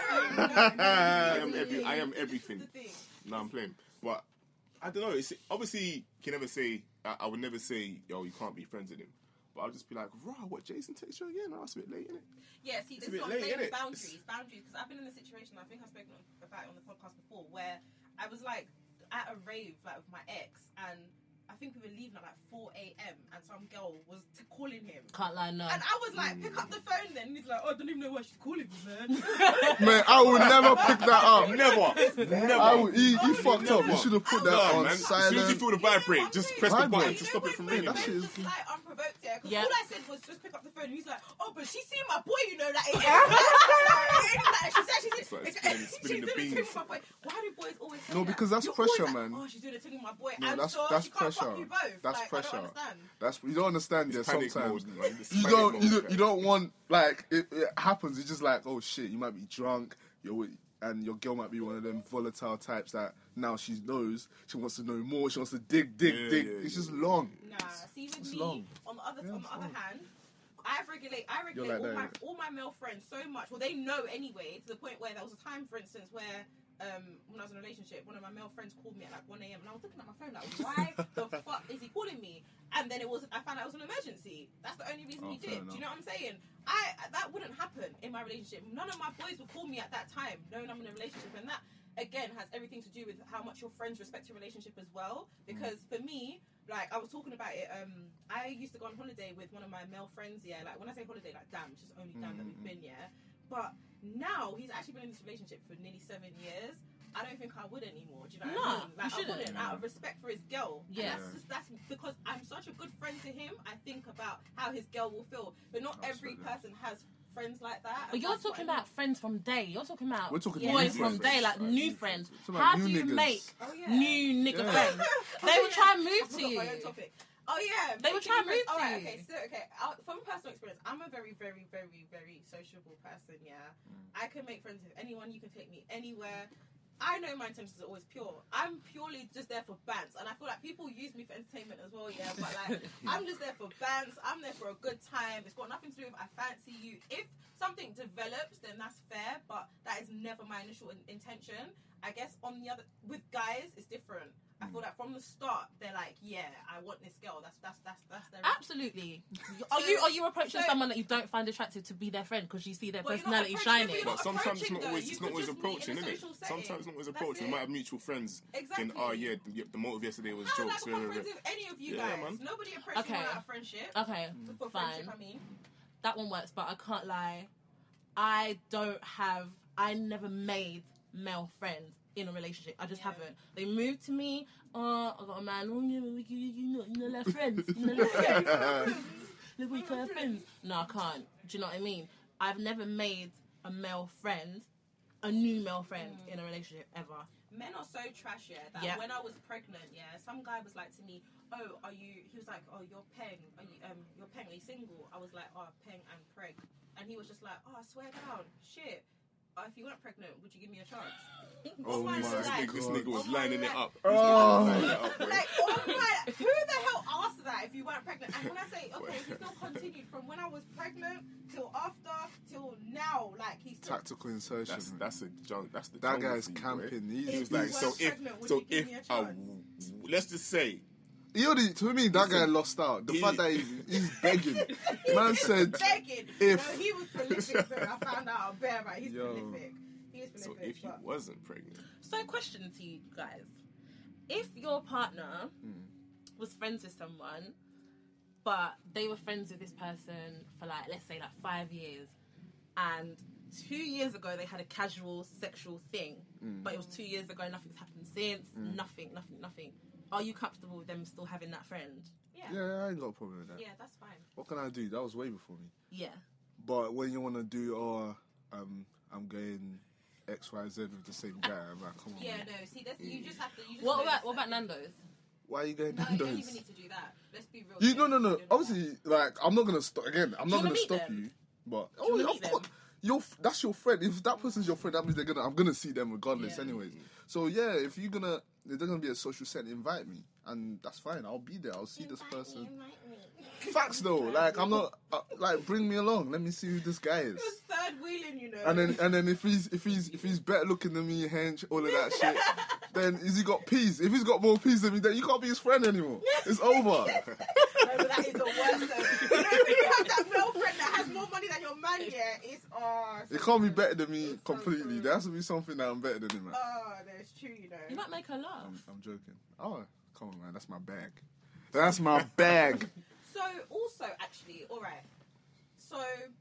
I am seriously. everything. This is the thing. No, I'm playing. But I don't know. It's obviously you can never say. I would never say, yo, you can't be friends with him. But I'll just be like, rah, what? Jason takes you again? Oh, it's a bit late, innit? Yeah, see, It's this a is bit what I'm late, saying with innit? boundaries. Because I've been in a situation, I think I've spoken about it on the podcast before, where I was like at a rave like with my ex, and I think we were leaving at like 4 a.m. and some girl was calling him. Can't lie, no. And I was like, pick up the phone then. And he's like, oh, I don't even know why she's calling me, man. Man, I would never pick that up. Never. He fucked up. You should have put that No, on man. As soon as you silent. feel the vibrate, just press the Vibrate. button You to stop it from ringing. That shit is- Just like unprovoked, yeah. 'Cause Yeah. all I said was just pick up the phone. And he's like, oh, but she's seen my boy, you know that. Like, she said It's like she's spilling she's the doing a thing beans. with my boy. Why do boys always say No, that? because that's You're always pressure, like, man. oh, she's doing a thing with my boy. No, and that's so that's she can't pressure. fuck you both. That's like, pressure. I don't understand. That's you don't understand. There Panic sometimes mode, man. It's you panic don't mode, you don't want like it happens. It's just like, oh shit, you might be drunk. And your girl might be one of them volatile types that now she knows she wants to know more. She wants to dig. Yeah, It's just long. Nah, see with It's me, long. on the other it's long. hand, I regulate You're like all my male friends so much. Well, they know anyway, to the point where there was a time, for instance, where when I was in a relationship, one of my male friends called me at like 1 a.m. and I was looking at my phone like, why the fuck is he calling me? And then I found out it was an emergency. That's the only reason he fair did. Do you know what I'm saying? That wouldn't happen in my relationship. None of my boys would call me at that time, knowing I'm in a relationship, and that again has everything to do with how much your friends respect your relationship as well. Because for me, like I was talking about it, I used to go on holiday with one of my male friends. Yeah, like when I say holiday, like damn, it's just only damn that we've been. Yeah, but now he's actually been in this relationship for nearly 7 years. I don't think I would anymore. Do you know what I mean? Like, you shouldn't. I wouldn't, out of respect for his girl. Yeah. And that's because I'm such a good friend to him. I think about how his girl will feel, but not every person has friends like that. But you're talking about friends from day. You're talking about We're talking boys new from friends. day, like new friends. Talking about How new do you niggas. make Oh, new nigga Yeah. friends? They will try and move I to forgot you. my own topic. Oh yeah, They will making try and new friends. move to Alright, you. okay, so from personal experience, I'm a very, very, very, very sociable person. Yeah, I can make friends with anyone. You can take me anywhere. I know my intentions are always pure. I'm purely just there for bands, and I feel like people use me for entertainment as well. Yeah, but like I'm just there for bands. I'm there for a good time. It's got nothing to do with I fancy you. If something develops, then that's fair, but that is never my initial intention. I guess on the other with guys, it's different. I feel like from the start they're like, yeah, I want this girl. That's their. Absolutely. Are you approaching someone that you don't find attractive to be their friend because you see their Well, personality you're not shining? approaching- But sometimes it's not though. always You it's could not always just meet approaching, in a isn't it? social Sometimes setting. it's not always That's approaching. We it. might have mutual friends. Exactly. And the motive yesterday was I jokes. never got friends with any of you Yeah, guys. man. Nobody approached Okay. me out of friendship. Okay, For fine. friendship, I mean. That one works, but I can't lie. I never made male friends in a relationship. I just Yeah. haven't. They moved to me. Oh, I got a man. Oh, yeah, you know, like friends. You know, like friends. Look, we can have friends. No, I can't. Do you know what I mean? I've never made a male friend, a new male friend in a relationship ever. Men are so trash, yeah, that Yeah. when I was pregnant, yeah, some guy was like to me, oh, he was like, oh, you're Peng, you're Peng, are you single? I was like, oh, Peng and preg. And he was just like, oh, I swear down, shit. If you weren't pregnant, would you give me a chance? Oh my This nigga was lining it up. Oh. Lining it up, boy. Like, oh my, who the hell asked that if you weren't pregnant? And when I say, okay, he still continued from when I was pregnant till after, till now, like, he's still... Tactical insertion. That's a junk. That's the That jungle guy's for you, boy. camping. He He's, was like, If so you if weren't pregnant, would you give me a chance? let's just say he already, to me, that guy lost out. The fact that he's begging. Man said, begging. if- No, he was prolific, bro. I found out bear, right? He's Yo. prolific. He is so prolific. if you but- wasn't pregnant, So, question to you guys: if your partner was friends with someone, but they were friends with this person for like, let's say, like 5 years, and 2 years ago they had a casual sexual thing, but it was 2 years ago, nothing's happened since, nothing. Are you comfortable with them still having that friend? Yeah. yeah, I ain't got a problem with that. Yeah, that's fine. What can I do? That was way before me. Yeah. But when you want to do, I'm going XYZ with the same guy, I'm like, come on. Yeah, man. no. See, that's, you just have to. You just What notice about that- Nando's? Why are you going No, you don't Nando's? even need to do that. Let's be real. You, no. You're not- Obviously, like, I'm not going to stop, again, I'm Do not you going wanna to meet stop them? you. But, Do you wanna of meet course, that's your friend. If that person's your friend, that means I'm going to see them regardless Yeah. anyways. So, yeah, if you're going to, there's going to be a social setting, invite me. And that's fine. I'll be there. I'll see this person. Facts, though. Like, I'm not, like, bring me along. Let me see who this guy is. Just third wheeling, you know. And then if he's better looking than me, hench, all of that shit, then is he got peas? If he's got more peas than me, then you can't be his friend anymore. It's over. No, but that is the worst. Though. You know, when you have that male friend that has more money than your man, yeah, it's It can't be better than me It's so completely. true. There has to be something that I'm better than him, man. Oh, no, it's true, you know. You might make her laugh. I'm joking. Oh, come on, man. That's my bag. That's my bag. So, also, actually, all right. So,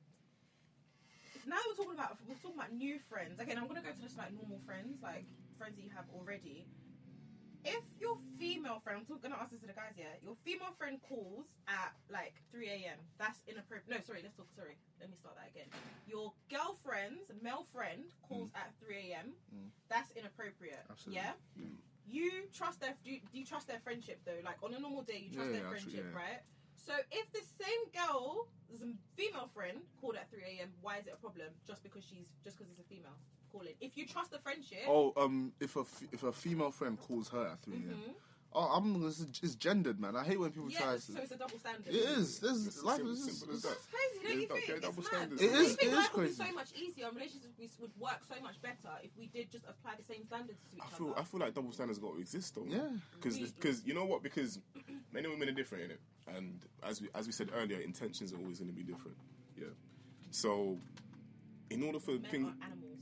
now we're talking about new friends. Again, I'm gonna go to just like normal friends, like friends that you have already. If your female friend, I'm gonna ask this to the guys, yeah. Your female friend calls at like 3 a.m. That's inappropriate. No, sorry. Let me start that again. Your girlfriend's male friend calls at 3 a.m. That's inappropriate. Absolutely. Yeah. You trust their. Do you trust their friendship though? Like on a normal day, you trust their friendship, right? So if the same girl's female friend called at 3 a.m., why is it a problem? Just because it's a female calling. If you trust the friendship, Oh, if a female friend calls her at 3 a.m. Oh, it's gendered, man. I hate when people try yeah, to. so it's a double standard. It is. There's life simple, is just. simple as That's crazy, don't you Yeah, think? double It's standards. mad. It Do you is- think it is life would be crazy. so much easier and relationships would work so much better if we did just apply the same standards to each other? I feel like double standards got to exist though. Yeah. Because you know what? Because men and women are different in it, and as we said earlier, intentions are always going to be different. Yeah. So, in order for Men things are animals.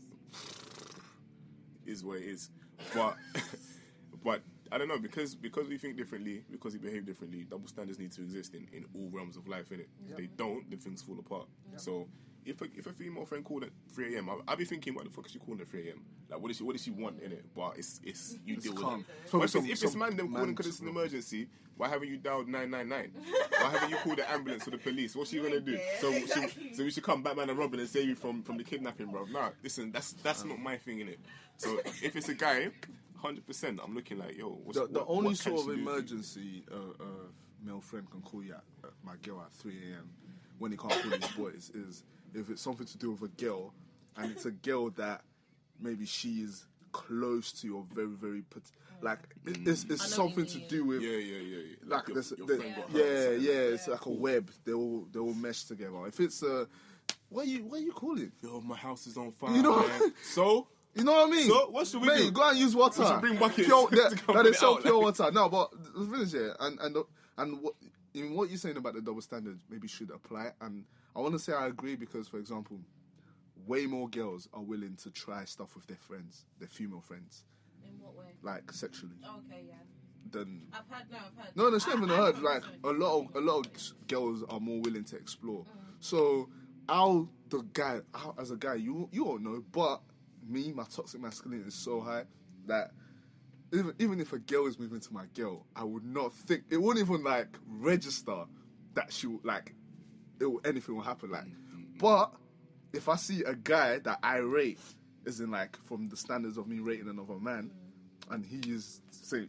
is what it is, but but I don't know because we think differently, because we behave differently. Double standards need to exist in all realms of life, innit? If they don't, then things fall apart. So if a female friend called at 3 a.m., I'll be thinking, what the fuck is she calling at 3 a.m.? Like, what does she want in it? But it's you deal with calm. it. Probably But if it's man them calling man because it's an just- emergency, why haven't you dialed 999? Why haven't you called the ambulance or the police? What's she gonna do? Yeah, So exactly. so we should come Batman and Robin and save you from the kidnapping, bro. Nah, listen, that's not my thing, innit? So if it's a guy, 100%, I'm looking like, yo, The only what can sort she of do? emergency male friend can call you at my girl at 3 a.m. when he can't call his boys is if it's something to do with a girl, and it's a girl that maybe she is close to or very, very like it's I know something what to you do with Yeah. like your, this, your the- friend got yeah, hurt. it's like a web. They all mesh together. If it's what are you calling? Yo, my house is on fire. You know- man. So You know what I mean? So, what should we Mate, do? go and use water. We should bring buckets Pure, to come they put it sell out, pure like. water. No, but the thing is, yeah, and what in what you're saying about the double standard maybe should apply. And I want to say I agree because, for example, way more girls are willing to try stuff with their friends, their female friends, In what way? like sexually, Oh, okay, yeah. than I've heard. no, it's not even I've heard. heard Like so. a lot of girls are more willing to explore. So, how as a guy, you won't know, but me, my toxic masculinity is so high that even if a girl is moving to my girl, I would not think it wouldn't even like register that she would like anything will happen. Like, but if I see a guy that I rate, is in like from the standards of me rating another man, and he is saying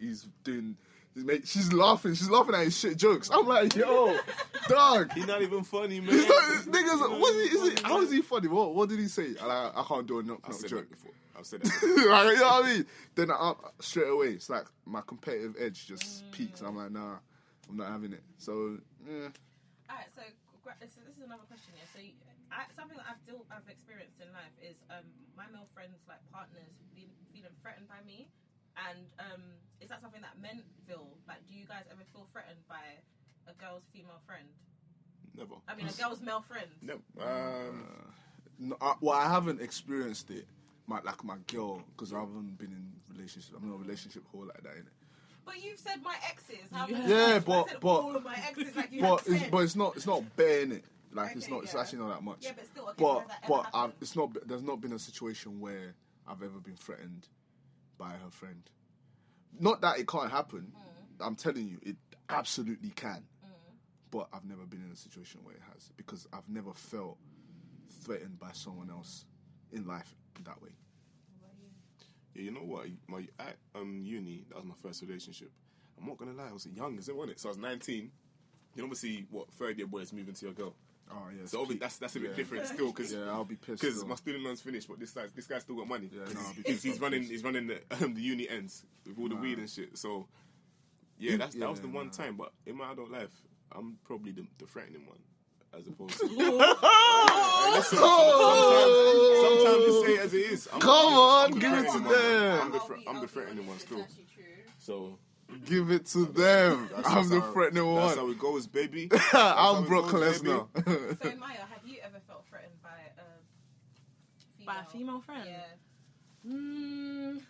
she's laughing at his shit jokes. I'm like, yo, dog. He's not even funny, man. He's not, niggas, how is he funny? What did he say? I can't do a knock I've said joke. that before. I've said that. Like, you know what I mean? Then straight away, it's like my competitive edge just peaks. I'm like, nah, I'm not having it. So, yeah. Alright, so this is another question here. So, something that I've experienced in life is my male friends, like partners, feeling threatened by me, and is that something that men feel? Like, do you guys ever feel threatened by a girl's female friend? Never. I mean, a girl's male friend. Never. No, I haven't experienced it. My girl, because I haven't been in relationship. I'm not a relationship whore like that, innit? But you've said my exes. Yeah, I said all of my exes. Like you But had 10. it's not bare, innit? Like it's Okay, not. It's yeah. actually not that much. Yeah, but still. Okay, so has that ever happened? it's not. There's not been a situation where I've ever been threatened by her friend. Not that it can't happen. I'm telling you, it absolutely can. But I've never been in a situation where it has, because I've never felt threatened by someone else in life that way. Yeah, you know what? At uni, that was my first relationship. I'm not gonna lie, I was young as it, wasn't it? So I was 19. You know, obviously, third year boys moving to your girl. Oh yeah. So obviously that's a bit different still, because I'll be pissed. because still. my student loan's finished, but this guy's still got money. Yeah, no, I'll be because he's running the uni ends with all the weed and shit. So yeah, that was the one time. But in my adult life, I'm probably the threatening one, as opposed to. Listen, sometimes you say it as it is. I'm give it to them. I'm the threatening one still. That's actually true. So Give it to them. I'm the threatening that's one. how it goes, baby. I'm it Brock goes, Lesnar. So Maya, have you ever felt threatened by a female? By a female friend? Yeah.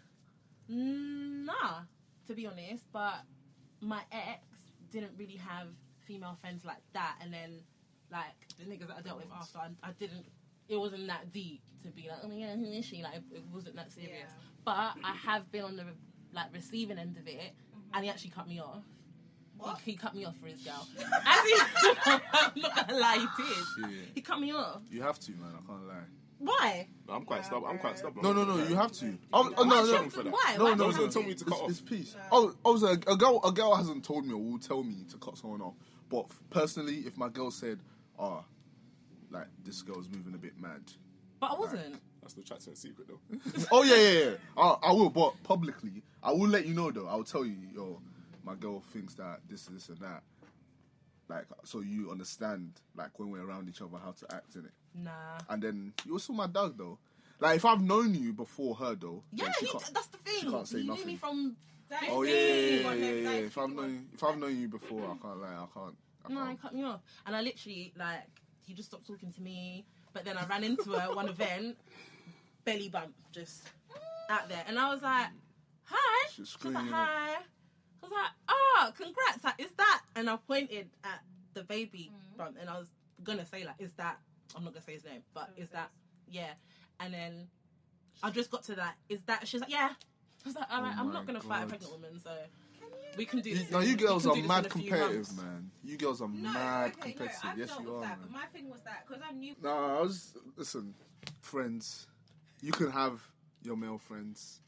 Nah, to be honest. But my ex didn't really have female friends like that. And then, like, the niggas that I dealt with after, I didn't, it wasn't that deep to be like, oh my god, who is she? Like, it wasn't that serious. Yeah. But I have been on the, like, receiving end of it, and he actually cut me off. What? He cut me off for his girl. I'm not gonna lie, he did. Shit. He cut me off. You have to, man. I can't lie. Why? I'm quite stubborn. No. You have to. Oh, Why? no. Why? No, Why no, do you no. have to? Tell me to cut off. It's peace. Oh, a girl hasn't told me or will tell me to cut someone off. But personally, if my girl said, like, this girl's moving a bit mad. But I wasn't. That's the chat's in secret though. Oh, yeah. I will, but publicly. I will let you know, though. I will tell you, yo, my girl thinks that this and that. Like, so you understand, like, when we're around each other, how to act in it. Nah. And then, you're still my dog, though. Like, if I've known you before her, though. Yeah, then she can't- that's the thing. she can't say he nothing. knew me from. Oh, yeah. 15. If I've known you before, I can't lie. I can't. No, he cut me off. And I literally, like, he just stopped talking to me. But then I ran into her at one event, belly bump, just out there. And I was like, hi. She's She was like, screaming. hi. I was like, oh, congrats. Like, is that? And I pointed at the baby bump. And I was going to say, like, is that? I'm not going to say his name, but is that? Yeah. And then I just got to that. Is that? She's like, yeah. I was like, all right, Oh I'm my not going to fight a God. pregnant woman, so we can do this. No, you girls we are can do this mad in a few competitive, months. man. You girls are No, mad okay, competitive. No, I've Yes, dealt you with are, that, man. But my thing was that because I knew. No, listen, friends. You can have your male friends.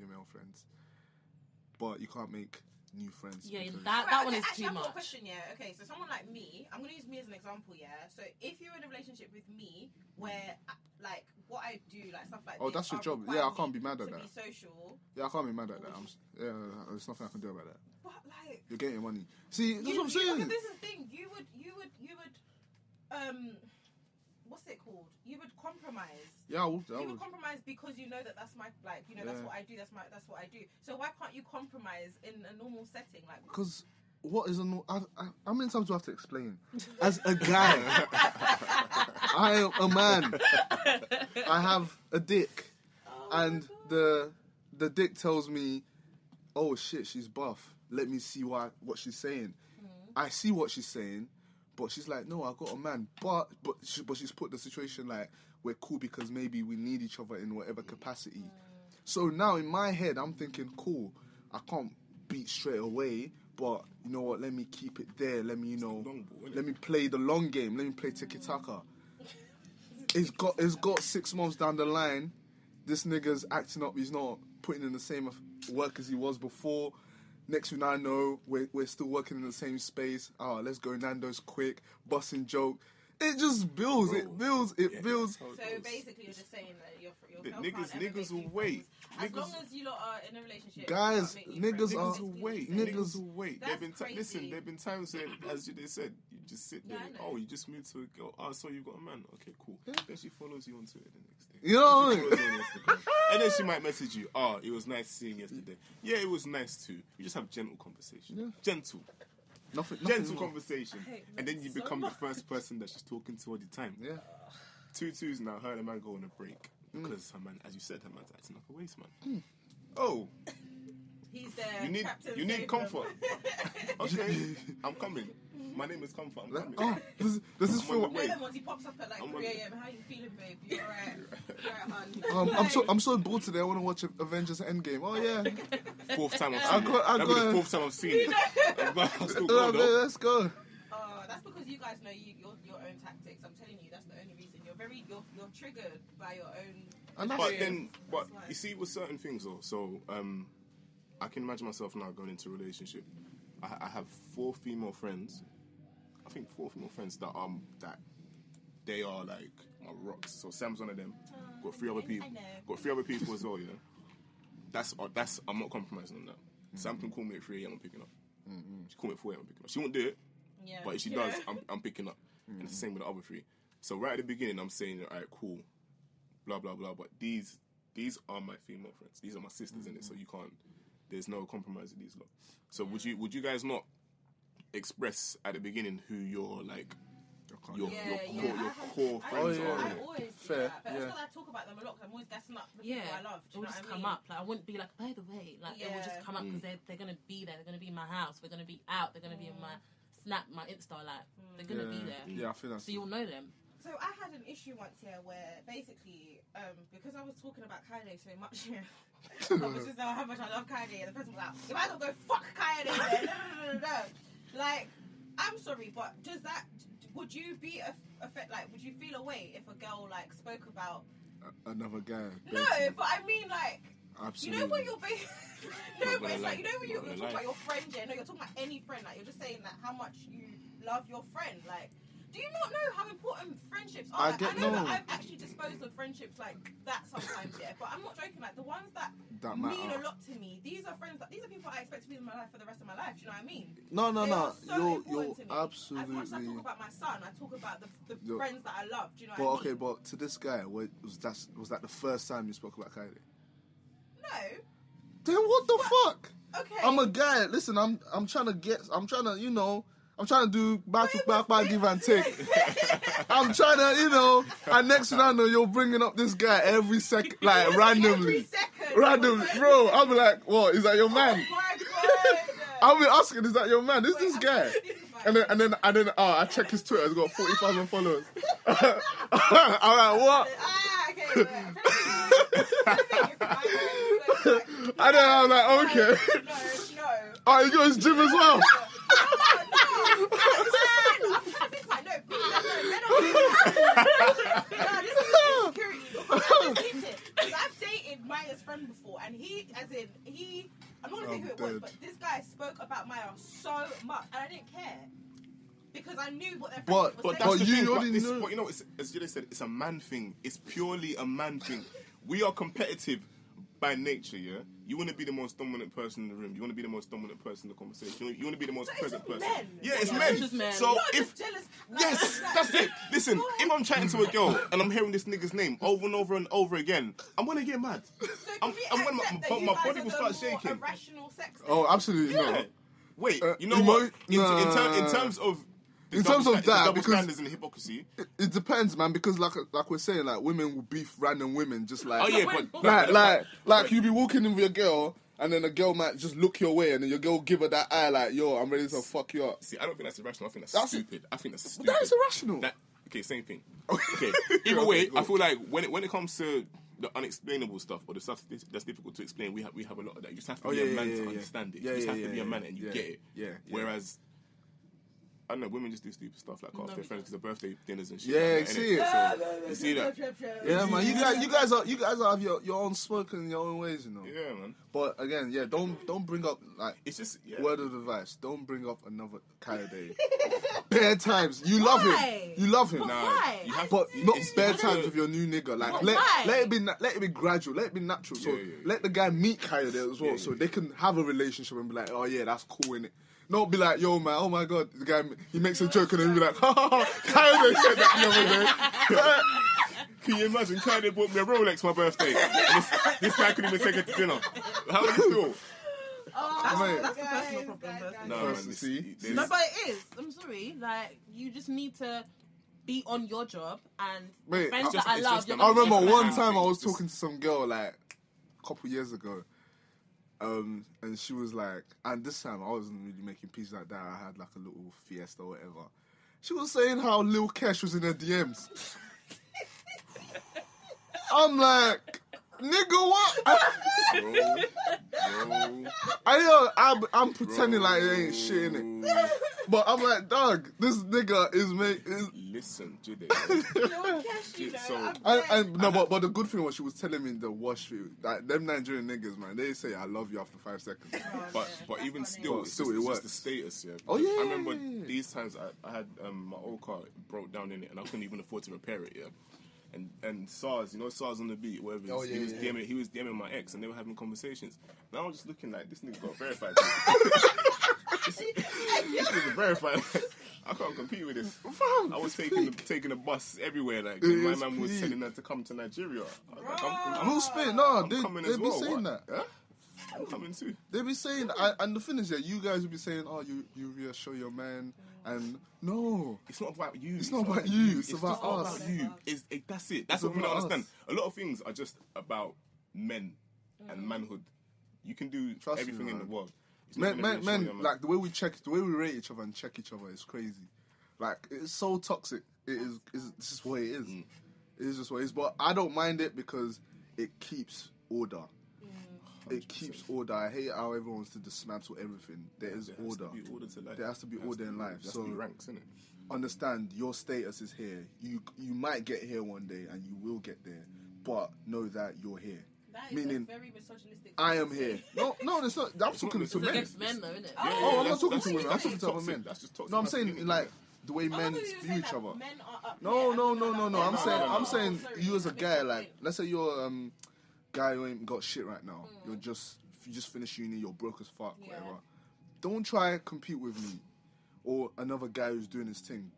But you can't make new friends. Yeah, because- that one is actually, too I've got a much. question, yeah. Okay, so someone like me, I'm going to use me as an example, yeah. So if you're in a relationship with me where, like, what I do, like, stuff like Oh, this... that's your are job. required Yeah, I can't me be mad at to that. be social, Yeah, I can't be mad at that. There's nothing I can do about that. but, like... You're getting your money. See, that's You, what I'm saying. Look, this is the thing. You would what's it called? You would compromise. Yeah, I would. You would compromise because you know that's my that's what I do. That's what I do. So why can't you compromise in a normal setting? Like, because what is a how many times do I have to explain? As a guy, I am a man. I have a dick, and the dick tells me, "Oh shit, she's buff. Let me see what she's saying." I see what she's saying, but she's like, "No, I got a man." But she's put the situation like we're cool because maybe we need each other in whatever capacity. So now in my head, I'm thinking, cool, I can't beat straight away, but you know what? Let me keep it there. Let me, let me play the long game. Let me play tiki-taka. It's got 6 months down the line. This nigga's acting up. He's not putting in the same work as he was before. Next thing I know, we're still working in the same space. Let's go Nando's quick, busting joke. It just builds. Bro. It builds. So basically, you're just saying that your niggas will wait. As long as you lot are in a relationship, guys, niggas will wait. Niggas will wait. They've been times where, as they said, you just sit there. You just moved to a girl. So you got a man. Okay, cool. Yeah. Then she follows you on Twitter the next day. You know, and then she might message you. It was nice seeing yesterday. Yeah, it was nice too. You just have gentle conversation. Yeah. Gentle conversation, and then you become the first person that she's talking to all the time. Yeah. 2-2's now. Her and a man go on a break because her man, as you said, her man's acting like a waste man. Oh, he's there. You need comfort. Okay, I'm coming. My name is Comfort. I'm coming. This is for. Once he pops up at like 3 a.m. How you feeling, babe? You alright? I'm so bored today. I want to watch Avengers Endgame. Oh yeah. Fourth time I've seen it. That'll be the fourth time I've seen it. I'm still going, let's go. That's because you guys know your own tactics. I'm telling you, that's the only reason. You're triggered by your own. But you see, with certain things though. So I can imagine myself now going into a relationship. I have 4 female friends. I think 4 female friends that they are like my rocks. So Sam's one of them. Got 3 other people. Got 3 other people as well. Yeah. That's I'm not compromising on that. Sam can call me at 3 a.m. I'm picking up. She call me at 4 a.m. I'm picking up. She won't do it. Yeah. But if she does, I'm picking up. And it's the same with the other 3. So right at the beginning, I'm saying, all right, cool, blah blah blah. But these are my female friends. These are my sisters in it. So you can't. There's no compromise with these lot. So would you guys not express at the beginning who your like your core friends are? I always fair. But that's why I talk about them a lot. Cause I'm always gassing up the people I love. Do you know what I mean? Come up. Like I wouldn't be like, by the way, like it will just come up because they're gonna be there. They're gonna be in my house. We're gonna be out. They're gonna be in my Snap, my Insta. Like they're gonna be there. Yeah, I feel that. So you'll know them. So I had an issue once here where basically, because I was talking about Kylie so much here, I was just how much I love Kylie, and the person was like, "You might as well go fuck Kylie." Then. No. Like, I'm sorry, but would you be would you feel away if a girl like spoke about another guy? No, but I mean like. Absolutely. You know when you're no, but it's like, you know when you're talking about your friend, no, you're talking about any friend, like you're just saying that how much you love your friend, like. Do you not know how important friendships are? I know that I've actually disposed of friendships like that sometimes, but I'm not joking. Like the ones that mean a lot to me, these are people I expect to be in my life for the rest of my life. Do you know what I mean? No. You're absolutely. As much as I talk about my son, I talk about the friends that I love. Do you know what I mean? Okay, but to this guy, was that the first time you spoke about Kylie? No. Then what the fuck? Okay. I'm a guy. Listen, I'm trying to do back, give and take. I'm trying to, and next thing I know, you're bringing up this guy every second, like randomly. Randomly. Bro, I'll be like, what, is that your man? Oh my God. I'll be asking, is that your man? Is this guy? And then, I check his Twitter, he's got 40,000 followers. I'm like, what? And then I'm like, okay. No. Oh, you got his gym as well? I've dated Maya's friend before, and I'm not gonna say who it was, but this guy spoke about Maya so much, and I didn't care. Because I knew what their friend was saying. But that's the thing. But as Jide said, it's a man thing. It's purely a man thing. We are competitive by nature, yeah, you want to be the most dominant person in the room. You want to be the most dominant person in the conversation. You want to be the most present person. men. Yeah, it's Yeah, men. it's just men. So You're if just jealous. yes, that's it. Listen, if I'm chatting to a girl and I'm hearing this nigga's name over and over and over again, I'm gonna get mad. So I'm can we accept that my you guys body are will the start more shaking. irrational sex Oh, absolutely Yeah. not. Wait, you know emo- what? In nah. terms of the In terms double of sta- the that, double because- standards and the hypocrisy. It depends, man, because like we're saying, like women will beef random women, just like Oh yeah, but like you be walking in with your girl, and then a girl might just look your way, and then your girl give her that eye, like, yo, I'm ready to fuck you up. see, I don't think that's irrational. I think That's- stupid. I think that's stupid. That is irrational. Okay, same thing. Okay, either way, I feel like when it comes to the unexplainable stuff or the stuff that's difficult to explain, we have a lot of that. You just have to be a man to understand it. Yeah, you just yeah, have to be yeah, a man yeah, and you yeah, get it. yeah, yeah. Whereas, I don't know, women just do stupid stuff like off their friends because of birthday dinners and shit. Yeah, like that, see innit? it. So, you see that? Yeah, man, you guys have your own smoke and your own ways, you know. Yeah, man. But again, yeah, don't bring up like It's just word of advice. Don't bring up another Kayode. Bare times. You love Why? him. You love him. But Nah, why? you have- But you- not it's- bare it's- times with your new nigga. Like But let why? let it be gradual. Let it be natural. So Yeah, yeah. let the guy meet Kayode as well, Yeah, so yeah. they can have a relationship and be like, oh yeah, that's cool, innit? Not be like, yo man, oh my god, the guy he makes a joke and then be like, ha ha ha, Kayode said that the other day. Can you imagine? Kanye bought me a Rolex for my birthday. And this guy couldn't even take her to dinner. How would you feel? Mate. That's a personal problem. Personally. No, First, man. see? there's- No, but it is. I'm sorry. Like, you just need to be on your job and Mate, the friends it's that I just love. an You're I not remember just one like- time I was Just- talking to some girl like a couple years ago, and she was like, and this time I wasn't really making peace like that. I had like a little fiesta or whatever. She was saying how Lil Kesh was in her DMs. I'm like, nigga, what? Bro, I'm pretending like it ain't shit in it, but I'm like, dog, this nigga is Listen, Jide. No cash, you know. So- but the good thing was she was telling me the wash thing. Like them Nigerian niggas, man, they say I love you after 5 seconds. But That's even funny. still, But it's still, just, it it's works. just the status, yeah. Oh, yeah, I remember yeah. these times I had my old car broke down in it, and I couldn't even afford to repair it, yeah. And SARS, you know, SARS on the beat, whatever. Oh, yeah, yeah. He was DMing my ex, and they were having conversations. Now I'm just looking like this nigga got verified. this nigga verified. I can't compete with this. Fam, I was taking a bus everywhere. Like It my is man was peak. telling her to come to Nigeria. I was like, I'm Real spit, no, I'm they coming be as well. saying What? that. Huh? I'm coming too. They be saying, and the thing is that you guys will be saying, oh, you reassure your man, and no, It's not about you. It's not about you, it's about just not us. about you. That's it. That's It's what we don't about understand. us. A lot of things are just about men and manhood. You can do Trust me, everything in the man. world. It's not men, gonna reassure your man. like the way we rate each other and check each other is crazy. Like it's so toxic. It's this is what it is. It is just what it is. But I don't mind it because it keeps order. It keeps order. I hate how everyone wants to dismantle everything. There is There has order. to be order to life. There has to be order in life. There has So to be ranks, innit? understand your status is here. You might get here one day and you will get there, but know that you're here. That is Meaning, a very misogynistic. I thing am to here. say. No, it's not. I'm talking to It's men. against men, though, isn't it? Oh, I'm not that's- talking that's to women. I'm just talking to other toxic. men. That's just toxic. No, I'm That's saying really like the way Oh, men I thought you were view saying each that other. Men are up No. here and women are I'm down. saying, Oh, I'm saying, sorry, you as a I guy, missed your like, point. let's say you're guy who ain't got shit right now. You're just, if you just finished uni, you're broke as fuck, Yeah. whatever. Don't try and compete with me or another guy who's doing his thing.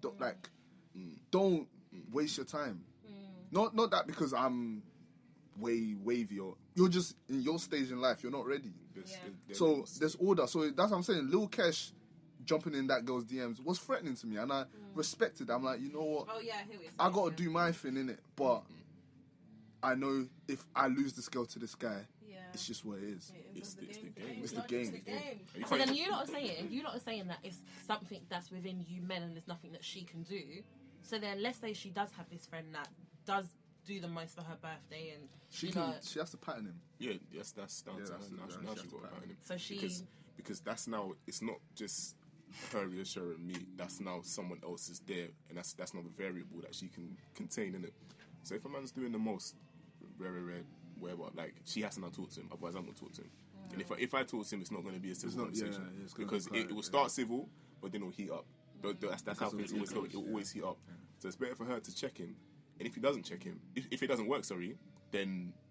Don't waste your time. Not that because I'm way wavy or you're just in your stage in life. You're not ready. So there's order. So that's what I'm saying. Lil Kesh jumping in that girl's DMs was threatening to me, and I respected. I'm like, you know what? Oh yeah, I hear what you're I saying, gotta yeah. do my thing in it, but I know if I lose this girl to this guy, Yeah. it's just what it is. It's the game. It's the Logic, game. It's the game. You So can't- then you lot are saying that it's something that's within you men and there's nothing that she can do. So then let's say she does have this friend that does do the most for her birthday and She you can. know, She has to pattern him. Yeah, yes, that's down Yeah, to her. that's- Now yeah, she she got has to to pattern him. So she- because that's now it's not just her reassuring me. That's now someone else is there, and that's another variable that she can contain in it. So if a man's doing the most, rare, whatever, like she has to now talk to him. Otherwise, I'm gonna talk to him. And if I talk to him, it's not going to be a civil not- yeah, conversation it's gonna because be quiet, it will yeah. start civil, but then it'll heat up. That's how Because of things the always go. egos, It will yeah. always heat up. So it's better for her to check him, and if he doesn't check him, if it doesn't work, then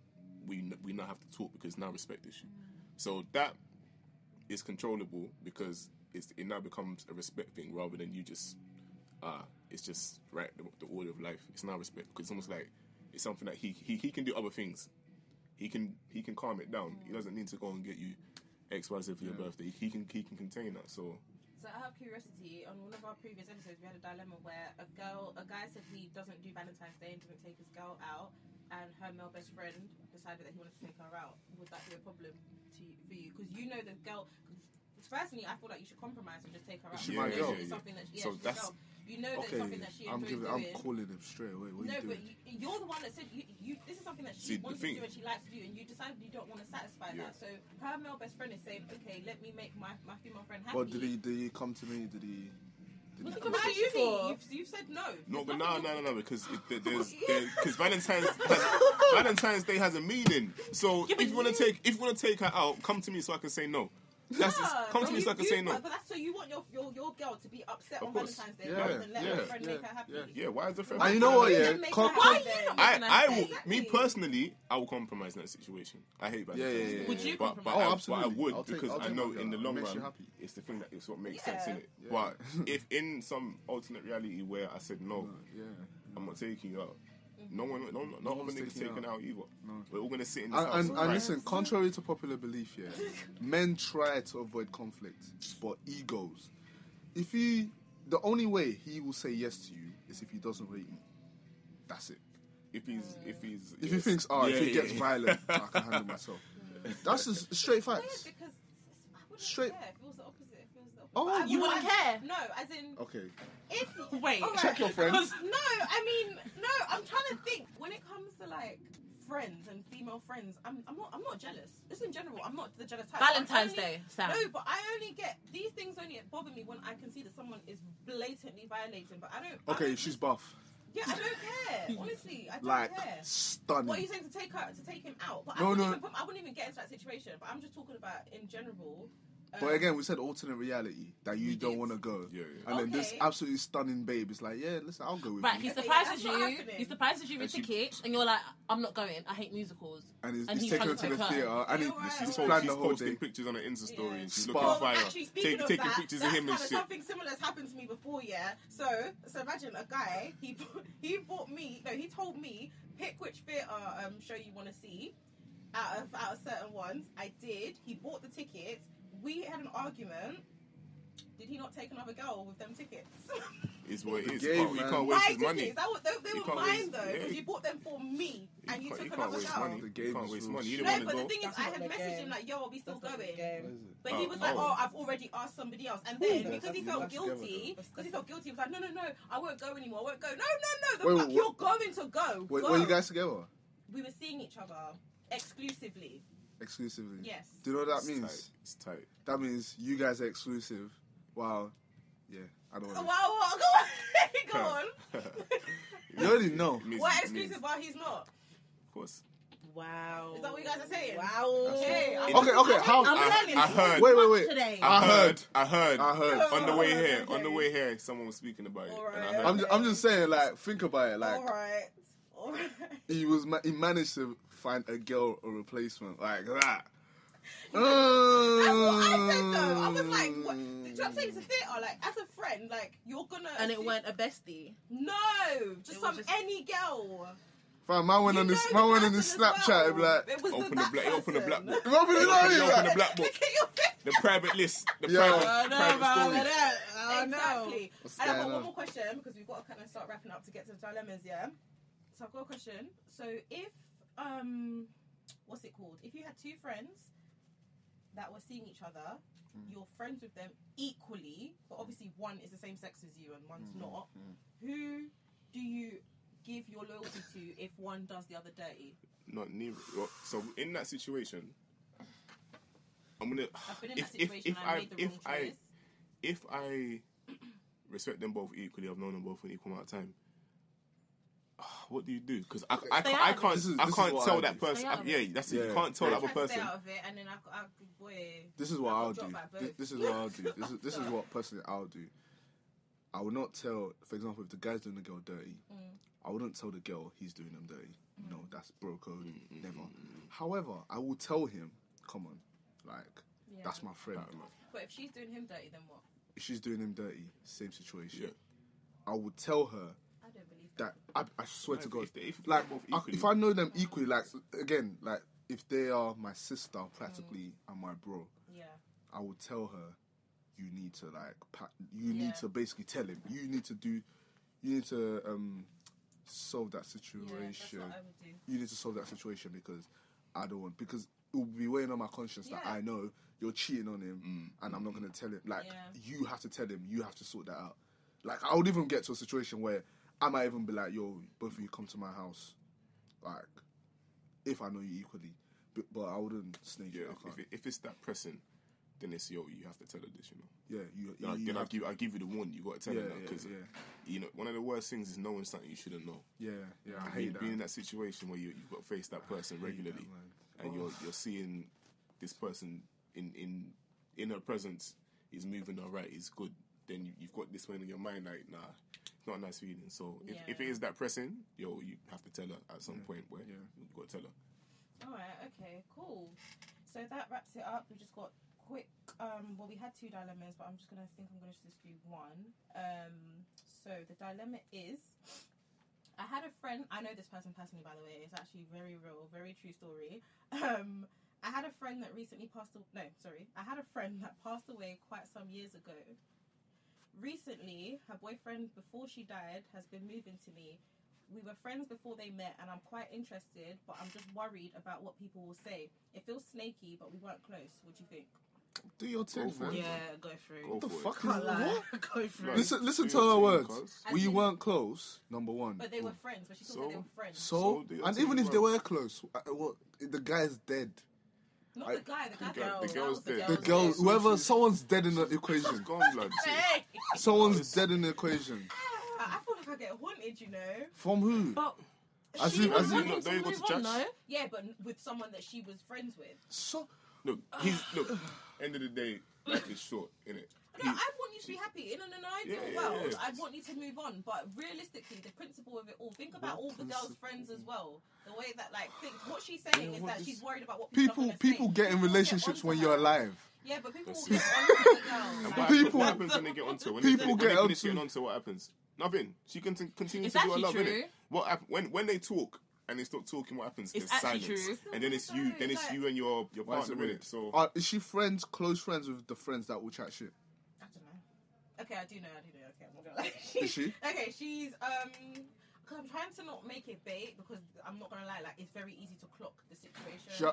we now have to talk because it's now a respect issue. So that is controllable because it now becomes a respect thing rather than you just it's just right the order of life. It's now respect because it's almost like it's something that he can do other things. He can calm it down. He doesn't need to go and get you XYZ for your birthday. He can contain that. So out of curiosity, on one of our previous episodes, we had a dilemma where a guy said he doesn't do Valentine's Day and didn't take his girl out, and her male best friend decided that he wanted to take her out. Would that be a problem for you? Because you know the girl. Personally, I feel like you should compromise and just take her out. She my girl. Something that So she's that's your girl. You know that it's something that she enjoys doing. I'm calling him straight away. What no, you but doing? you're the one that said this is something that she wants to do and she likes to do, and you decided you don't want to satisfy that. So her male best friend is saying, okay, let me make my female friend happy. But did he come to me? Did he? What did he come to you for? You've said no. No, but no, because Valentine's Day has a meaning. So if you want to take her out, come to me so I can say no. Come to me so I can say no. But that's so you want your girl to be upset on Valentine's Day rather than let her friend make her happy. Yeah, why is the friend? And you know what? Yeah, I will. Me personally, I will compromise in that situation. I hate Valentine's Day. Would you But compromise? I would because I know in the long run, it's the thing that is what makes sense in it. But if in some alternate reality where I said no, I'm not taking you out. No one niggas taking out either. No. We're all gonna sit in this house. And listen, contrary to popular belief, men try to avoid conflict, but egos. The only way he will say yes to you is if he doesn't rate me. That's it. If he thinks, if he gets violent, I can handle myself. That's just straight facts. Because I wouldn't Straight. care if it was the opposite. Oh, you wouldn't care? No, as in. Okay. Wait, check your friends. No, I'm trying to think. When it comes to like friends and female friends, I'm not jealous. Just in general, I'm not the jealous type. Valentine's Day, Sam. No, but I only get these things only bother me when I can see that someone is blatantly violating. But I don't. Okay, she's buff. Yeah, I don't care. Honestly, I don't Like care. stunning. What are you saying to take him out? But No. I wouldn't even get into that situation. But I'm just talking about in general. But again, we said alternate reality that you don't want to go. Yeah. And then this absolutely stunning babe is like, yeah, listen, I'll go with Right, you. he surprises that's not you. happening. He surprises you with tickets, and you're like, "I'm not going. I hate musicals." And he's taking her to the trying theater, and Alright, he's alright. planned the She's whole posting day. pictures on her Insta story. Yeah. And she's Spot. looking Well, fire. actually, speaking of Taking that, pictures that's of him and kind of shit. something similar has happened to me before, yeah. So imagine a guy. He bought me. No, he told me pick which theater show you want to see out of certain ones. I did. He bought the tickets. We had an argument. Did he not take another girl with them tickets? Is what it is. Game, You man. can't waste My his money. tickets. They You were can't mine waste- though, because yeah. you bought them for me, and you took can't another waste girl. money. The You game can't is waste rules. money. You No, didn't but the want to thing go. is, I had not the messaged game. him like, "Yo, are we still That's not the going?" game. But he was like, Oh. "Oh, I've already asked somebody else." And then Ooh. because he felt That's together, guilty, though. he was like, "No, I won't go anymore. I won't go." No, the Wait, fuck, you're going to go. Wait, Go. were you guys together? We were seeing each other exclusively. Exclusively? Yes. Do you know what that It's means? tight. It's tight. That means you guys are exclusive. Wow. Yeah, I don't Wow, know. go on. You already know. What exclusive while he's not? Of course. Wow. Is that what you guys are saying? Wow. Okay. Okay, how? I heard. Wait. Today. I heard. I heard. On the way here, Okay. someone was speaking about it. All And I right. heard. I'm just saying, like, think about it. Like, All right. he managed to find a girl a replacement like that. That's what I said though. I was like, what? Do you know what I'm saying? It's a theatre. Like, as a friend, like, you're gonna. And it weren't a bestie. No, just It was just- any girl. Fam, man went You on know this the Snapchat person as and be like, well. It was Open that the black book. "Remember Open the the black book. Look at your face. The private list. The Yeah. private story. Exactly. What's And I've going got on? one more question because we've got to kind of start wrapping up to get to the dilemmas, yeah? So I've got a question. So if, what's it called? If you had two friends that were seeing each other, you're friends with them equally, but obviously one is the same sex as you and one's not, who do you give your loyalty to if one does the other dirty? Not neither. Well, so in that situation, I'm gonna. I've been in that situation and I made the wrong choice. If I respect them both equally, I've known them both for an equal amount of time. What do you do? Because I Stay out of can't This is tell what I that do. person. Stay out of Yeah, it. that's it. Yeah. You can't tell Yeah. the other Try to stay person. out of it, and then boy. This is what I got I'll do. dropped by both. This is what I'll do. This is what personally I'll do. I will not tell. For example, if the guy's doing the girl dirty, I wouldn't tell the girl he's doing them dirty. No, that's bro code. Never. However, I will tell him, come on, like, Yeah. that's my friend. But if she's doing him dirty, then what? If she's doing him dirty, same situation. Yeah. I would tell her I don't believe that I swear to God, If like both if I know them equally, like again, like if they are my sister practically and my bro, Yeah. I would tell her, you need to like, need to basically tell him, you need to solve that situation. Yeah, that's what I would do. You need to solve that situation because I don't want, because it will be weighing on my conscience that Yeah. I know you're cheating on him and I'm not going to tell him. Like, Yeah. you have to tell him, you have to sort that out. Like, I would even get to a situation where I might even be like, yo, both of you come to my house. Like, if I know you equally. But I wouldn't snake Yeah, it. I can't. if it's that pressing, then it's you have to tell her this, you know. Yeah, Then have to- I give you the one. You got to tell Yeah, her that yeah, because yeah. you know one of the worst things is knowing something you shouldn't know. Yeah, I hate that. Being in that situation where you've got to face that person regularly, that, man. and you're seeing this person in her presence is moving all right, is good. Then you've got this one in your mind like, nah, it's not a nice feeling. So if it is that pressing, you have to tell her at some point where you've got to tell her. Alright, okay, cool. So that wraps it up. We just got quick, well, we had 2 dilemmas, but I'm just going to just do one. So the dilemma is, I had a friend, I know this person personally, by the way, it's actually very real, very true story. I had a friend that recently passed away, I had a friend that passed away quite some years ago. Recently, her boyfriend, before she died, has been moving to me. We were friends before they met and I'm quite interested, but I'm just worried about what people will say. It feels snaky, but we weren't close. What do you think? Do your thing, for man. it. Yeah, go through. Go What the for it. fuck Can't is lie. what? Go through. Listen Do to your her thing, words. cuz. As We in- weren't close, number one. But they were friends, but she thought that they were friends. So, do your and thing, even if bro. they were close, what? The guy's dead. Not the guy, the girl- girl. the girl's That was dead. The girl's girl, dead. whoever, someone's dead in the equation. She's gone, blood. Hey! Someone's dead in the equation. I feel like I get haunted, you know? From who? But As she if- was as if- wanting Don't you go move to on, church? no? Yeah, but with someone that she was friends with. So, Look, end of the day, life is short, innit? No, I want you to be happy. In an ideal Yeah, world, yeah. I want you to move on. But realistically, the principle of it all, think about all the girls' friends as well. The way that, like, what she's saying is that she's worried about what people people get in People relationships onto when her. you're alive. Yeah, but people will That's get it. onto the girl. Like, People- What happens when they get onto it? When people they get finish onto- getting onto it, what happens? Nothing. She can continue It's to do her actually love, true. innit? What when they talk and they stop talking, what happens? It's There's actually silence. true. And then it's you. Then it's you and your Why is partner, it innit? weird? So Is she close friends with the friends that will chat shit? I don't know. Okay, I do know. Okay, I'm not gonna lie. Is she? Okay, she's Cause I'm trying to not make it bait because I'm not gonna lie. Like, it's very easy to clock the situation.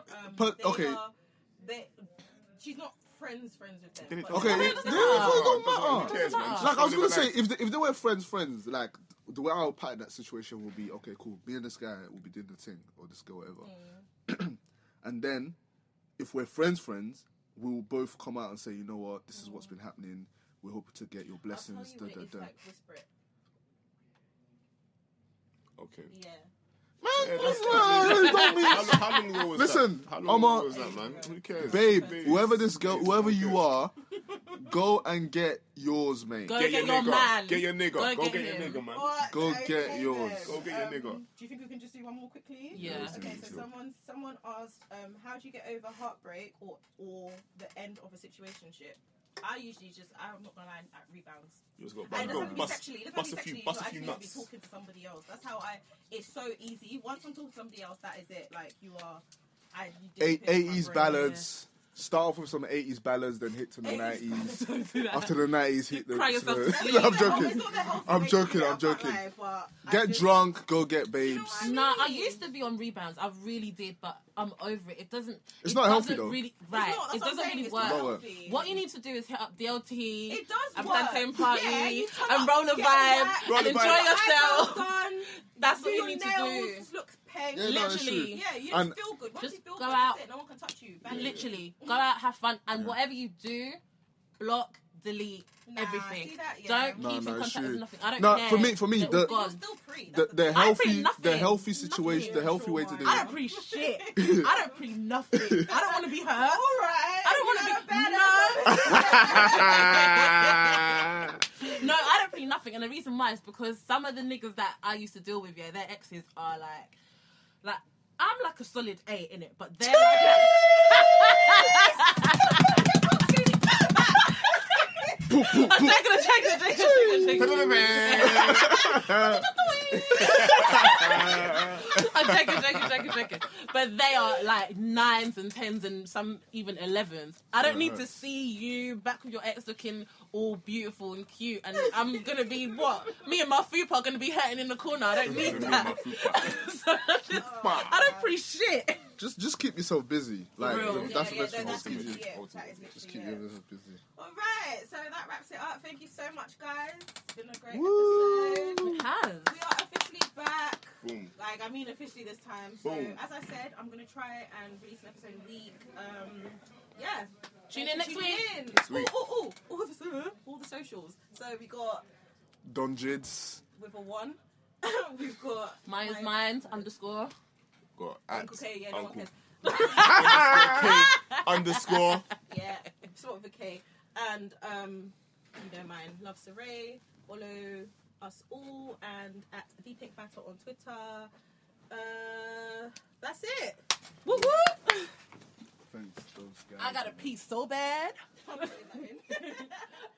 She's not friends with them. Then it but- doesn't Okay, matter. it doesn't don't Who matter. cares, man? Like, I was gonna say, Life. if they were friends, like, the way I would pattern that situation would be, okay, cool, me and this guy will be doing the thing, or this girl, whatever. And then, if we're friends, we'll both come out and say, you know what, this is what's been happening, we hope to get your I'll tell blessings, you da, what da, it is da. like, whisper it. Okay. Yeah. Man, that's- don't mean- How long ago was Listen, that? How long I'm ago was that, man? Who cares? Babe, Babes. whoever Babes, you okay. are, go and get yours, mate. Go Get get your your nigga. man. Get your nigga. Go Go get get your him. nigga, man. What? Go get yours. Go get your nigga. Do you think we can just do one more quickly? Yeah. Okay, so Sure. someone asked, how do you get over heartbreak or the end of a situationship? I'm not gonna lie, at rebounds. You just got And it doesn't have to be bust sexually. It doesn't bust have a to be few sexually. bust a few You don't actually nuts. be talking to somebody else. That's how it's so easy. Once I'm talking to somebody else, that is it. Like, you are. You didn't pick my 80s brain. ballads. Start off with some 80s ballads, then hit to the 90s. Don't do that. After the 90s, hit the. Cry to yourself the- to sleep. I'm It's joking. not the healthy I'm way to joking, do it, I'm I can't joking. lie, but I Get just- drunk, go get babes. I Nah, I mean? used to be on rebounds. I really did, but I'm over it. It doesn't. It's it not healthy, doesn't though. Really, It's right? not, that's It what I'm doesn't saying, really it's work. not Not work. healthy. What you need to do is hit up DLT. It does and work. plantain party Yeah, you turn and up, roll a get vibe waxed, Roll and a enjoy vibe. yourself. Done. That's Do what you your need to nails, do. just look peng. Yeah, no, it's true. Literally. Yeah, you And- just feel good. Once Just you feel go good, out. that's it. No one can touch you. Bang. Literally, go out, have fun, and whatever you do, block, delete, Nah, everything. see that, yeah. Don't No, keep no, in it's contact with true. nothing. I don't No, care. for me, They're the- all gone. You're still pre. The, That's the thing. I healthy, pretty nothing. the healthy situation, the Nothing. healthy way to do I it. don't pre shit. I don't pre nothing. I don't want to be her. All right. I don't want to You're be not a badass. no. I don't pre literally nothing. And the reason why is because some of the niggas that I used to deal with, yeah, their exes are like I'm like a solid 8 in it, but they're like. I'm taking a check. I'm checking. But they are like 9s and 10s and some even 11s. I don't need to see you back with your ex looking all beautiful and cute, and I'm gonna be what? Me and my fupa are gonna be hurting in the corner. I don't need that. So I don't appreciate. Just keep yourself busy. Like real. that's the Yeah, best yeah, thing. that's Just keep literally it- it. That is Just literally keep it. yourself busy. All right, so that wraps it up. Thank you so much, guys. It's been a great Woo. episode. It has. We are officially back. Boom. Like, I mean officially this time. So, Boom. as I said, I'm going to try and release an episode a week. Yeah. Tune in next week. week. All the socials. So, we got Don Jids. with a 1. We've got Mine's minds _ Got Uncle K. Yeah, no one Uncle cares. underscore. Yeah, sort of a K. And you know mine, Love Saray. Follow us all and at The Pink Matter on Twitter. That's it. Woo woo! Thanks, those guys. I got a piece so bad. I'm putting that in.